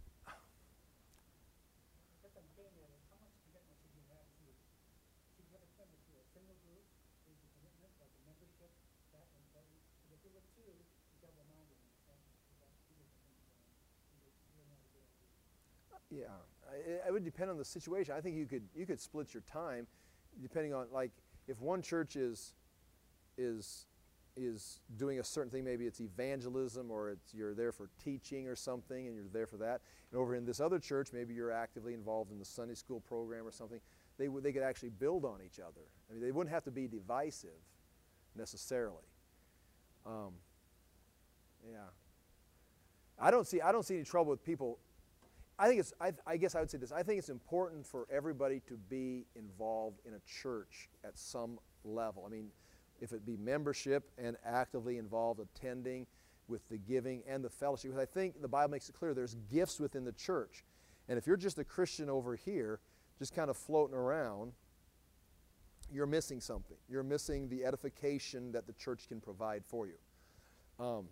Yeah, it, it would depend on the situation. I think you could you could split your time, depending on, like, if one church is is is doing a certain thing. Maybe it's evangelism, or it's you're there for teaching or something, and you're there for that. And over in this other church, maybe you're actively involved in the Sunday school program or something. They would they could actually build on each other. I mean, they wouldn't have to be divisive necessarily. Um, yeah, I don't see I don't see any trouble with people. I think it's I, I guess I would say this. I think it's important for everybody to be involved in a church at some level. I mean, if it be membership and actively involved, attending with the giving and the fellowship. Because I think the Bible makes it clear there's gifts within the church. And if you're just a Christian over here, just kind of floating around, you're missing something. You're missing the edification that the church can provide for you. Um,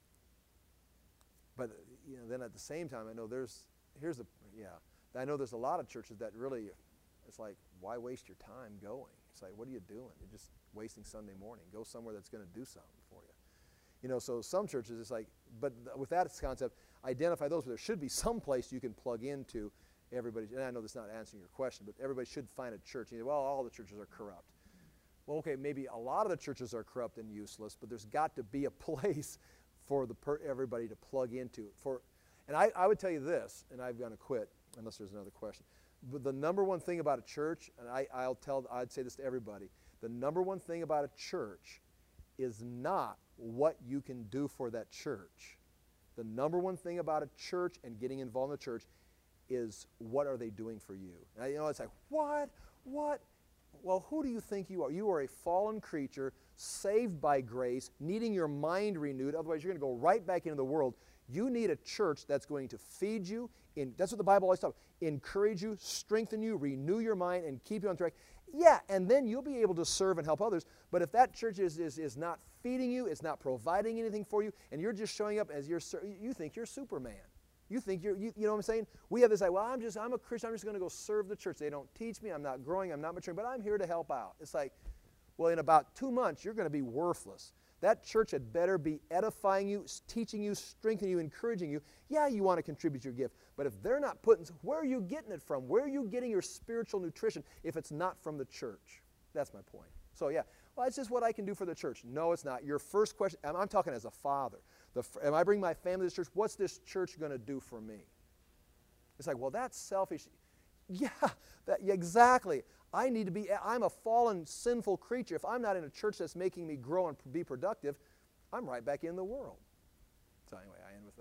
but you know, then at the same time, I know there's, here's the, yeah, I know there's a lot of churches that really, it's like, why waste your time going? It's like, what are you doing? You're just wasting Sunday morning. Go somewhere that's going to do something for you. You know, so some churches, it's like, but with that concept, identify those, but there should be some place you can plug into everybody. And I know that's not answering your question, but everybody should find a church. You know, well, all the churches are corrupt. Well, okay, maybe a lot of the churches are corrupt and useless, but there's got to be a place for the per everybody to plug into. For, and I, I would tell you this, and I'm going to quit unless there's another question. But the number one thing about a church, and I, I'll tell, I'd say this to everybody, the number one thing about a church is not what you can do for that church. The number one thing about a church and getting involved in the church is what are they doing for you? And you know, it's like, what? What? Well, who do you think you are? You are a fallen creature, saved by grace, needing your mind renewed. Otherwise, you're going to go right back into the world. You need a church that's going to feed you. In, that's what the Bible always talks about. Encourage you, strengthen you, renew your mind, and keep you on track. Yeah, and then you'll be able to serve and help others. But if that church is, is, is not feeding you, it's not providing anything for you, and you're just showing up as your, you think you're Superman. You think you're, you, you know what I'm saying? We have this like, well, I'm just, I'm a Christian, I'm just going to go serve the church. They don't teach me, I'm not growing, I'm not maturing, but I'm here to help out. It's like, well, in about two months, you're going to be worthless. That church had better be edifying you, teaching you, strengthening you, encouraging you. Yeah, you want to contribute your gift, but if they're not putting, where are you getting it from? Where are you getting your spiritual nutrition if it's not from the church? That's my point. So yeah, well, it's just what I can do for the church. No, it's not. Your first question, I'm, I'm talking as a father. The, am I bringing my family to this church? What's this church going to do for me? It's like, well, that's selfish. Yeah, that, yeah, exactly. I need to be, I'm a fallen, sinful creature. If I'm not in a church that's making me grow and be productive, I'm right back in the world. So anyway, I end with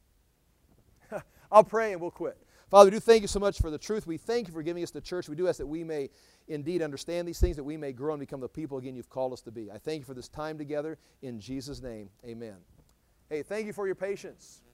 that. I'll pray and we'll quit. Father, we do thank you so much for the truth. We thank you for giving us the church. We do ask that we may indeed understand these things, that we may grow and become the people, again, you've called us to be. I thank you for this time together. In Jesus' name, amen. Hey, thank you for your patience.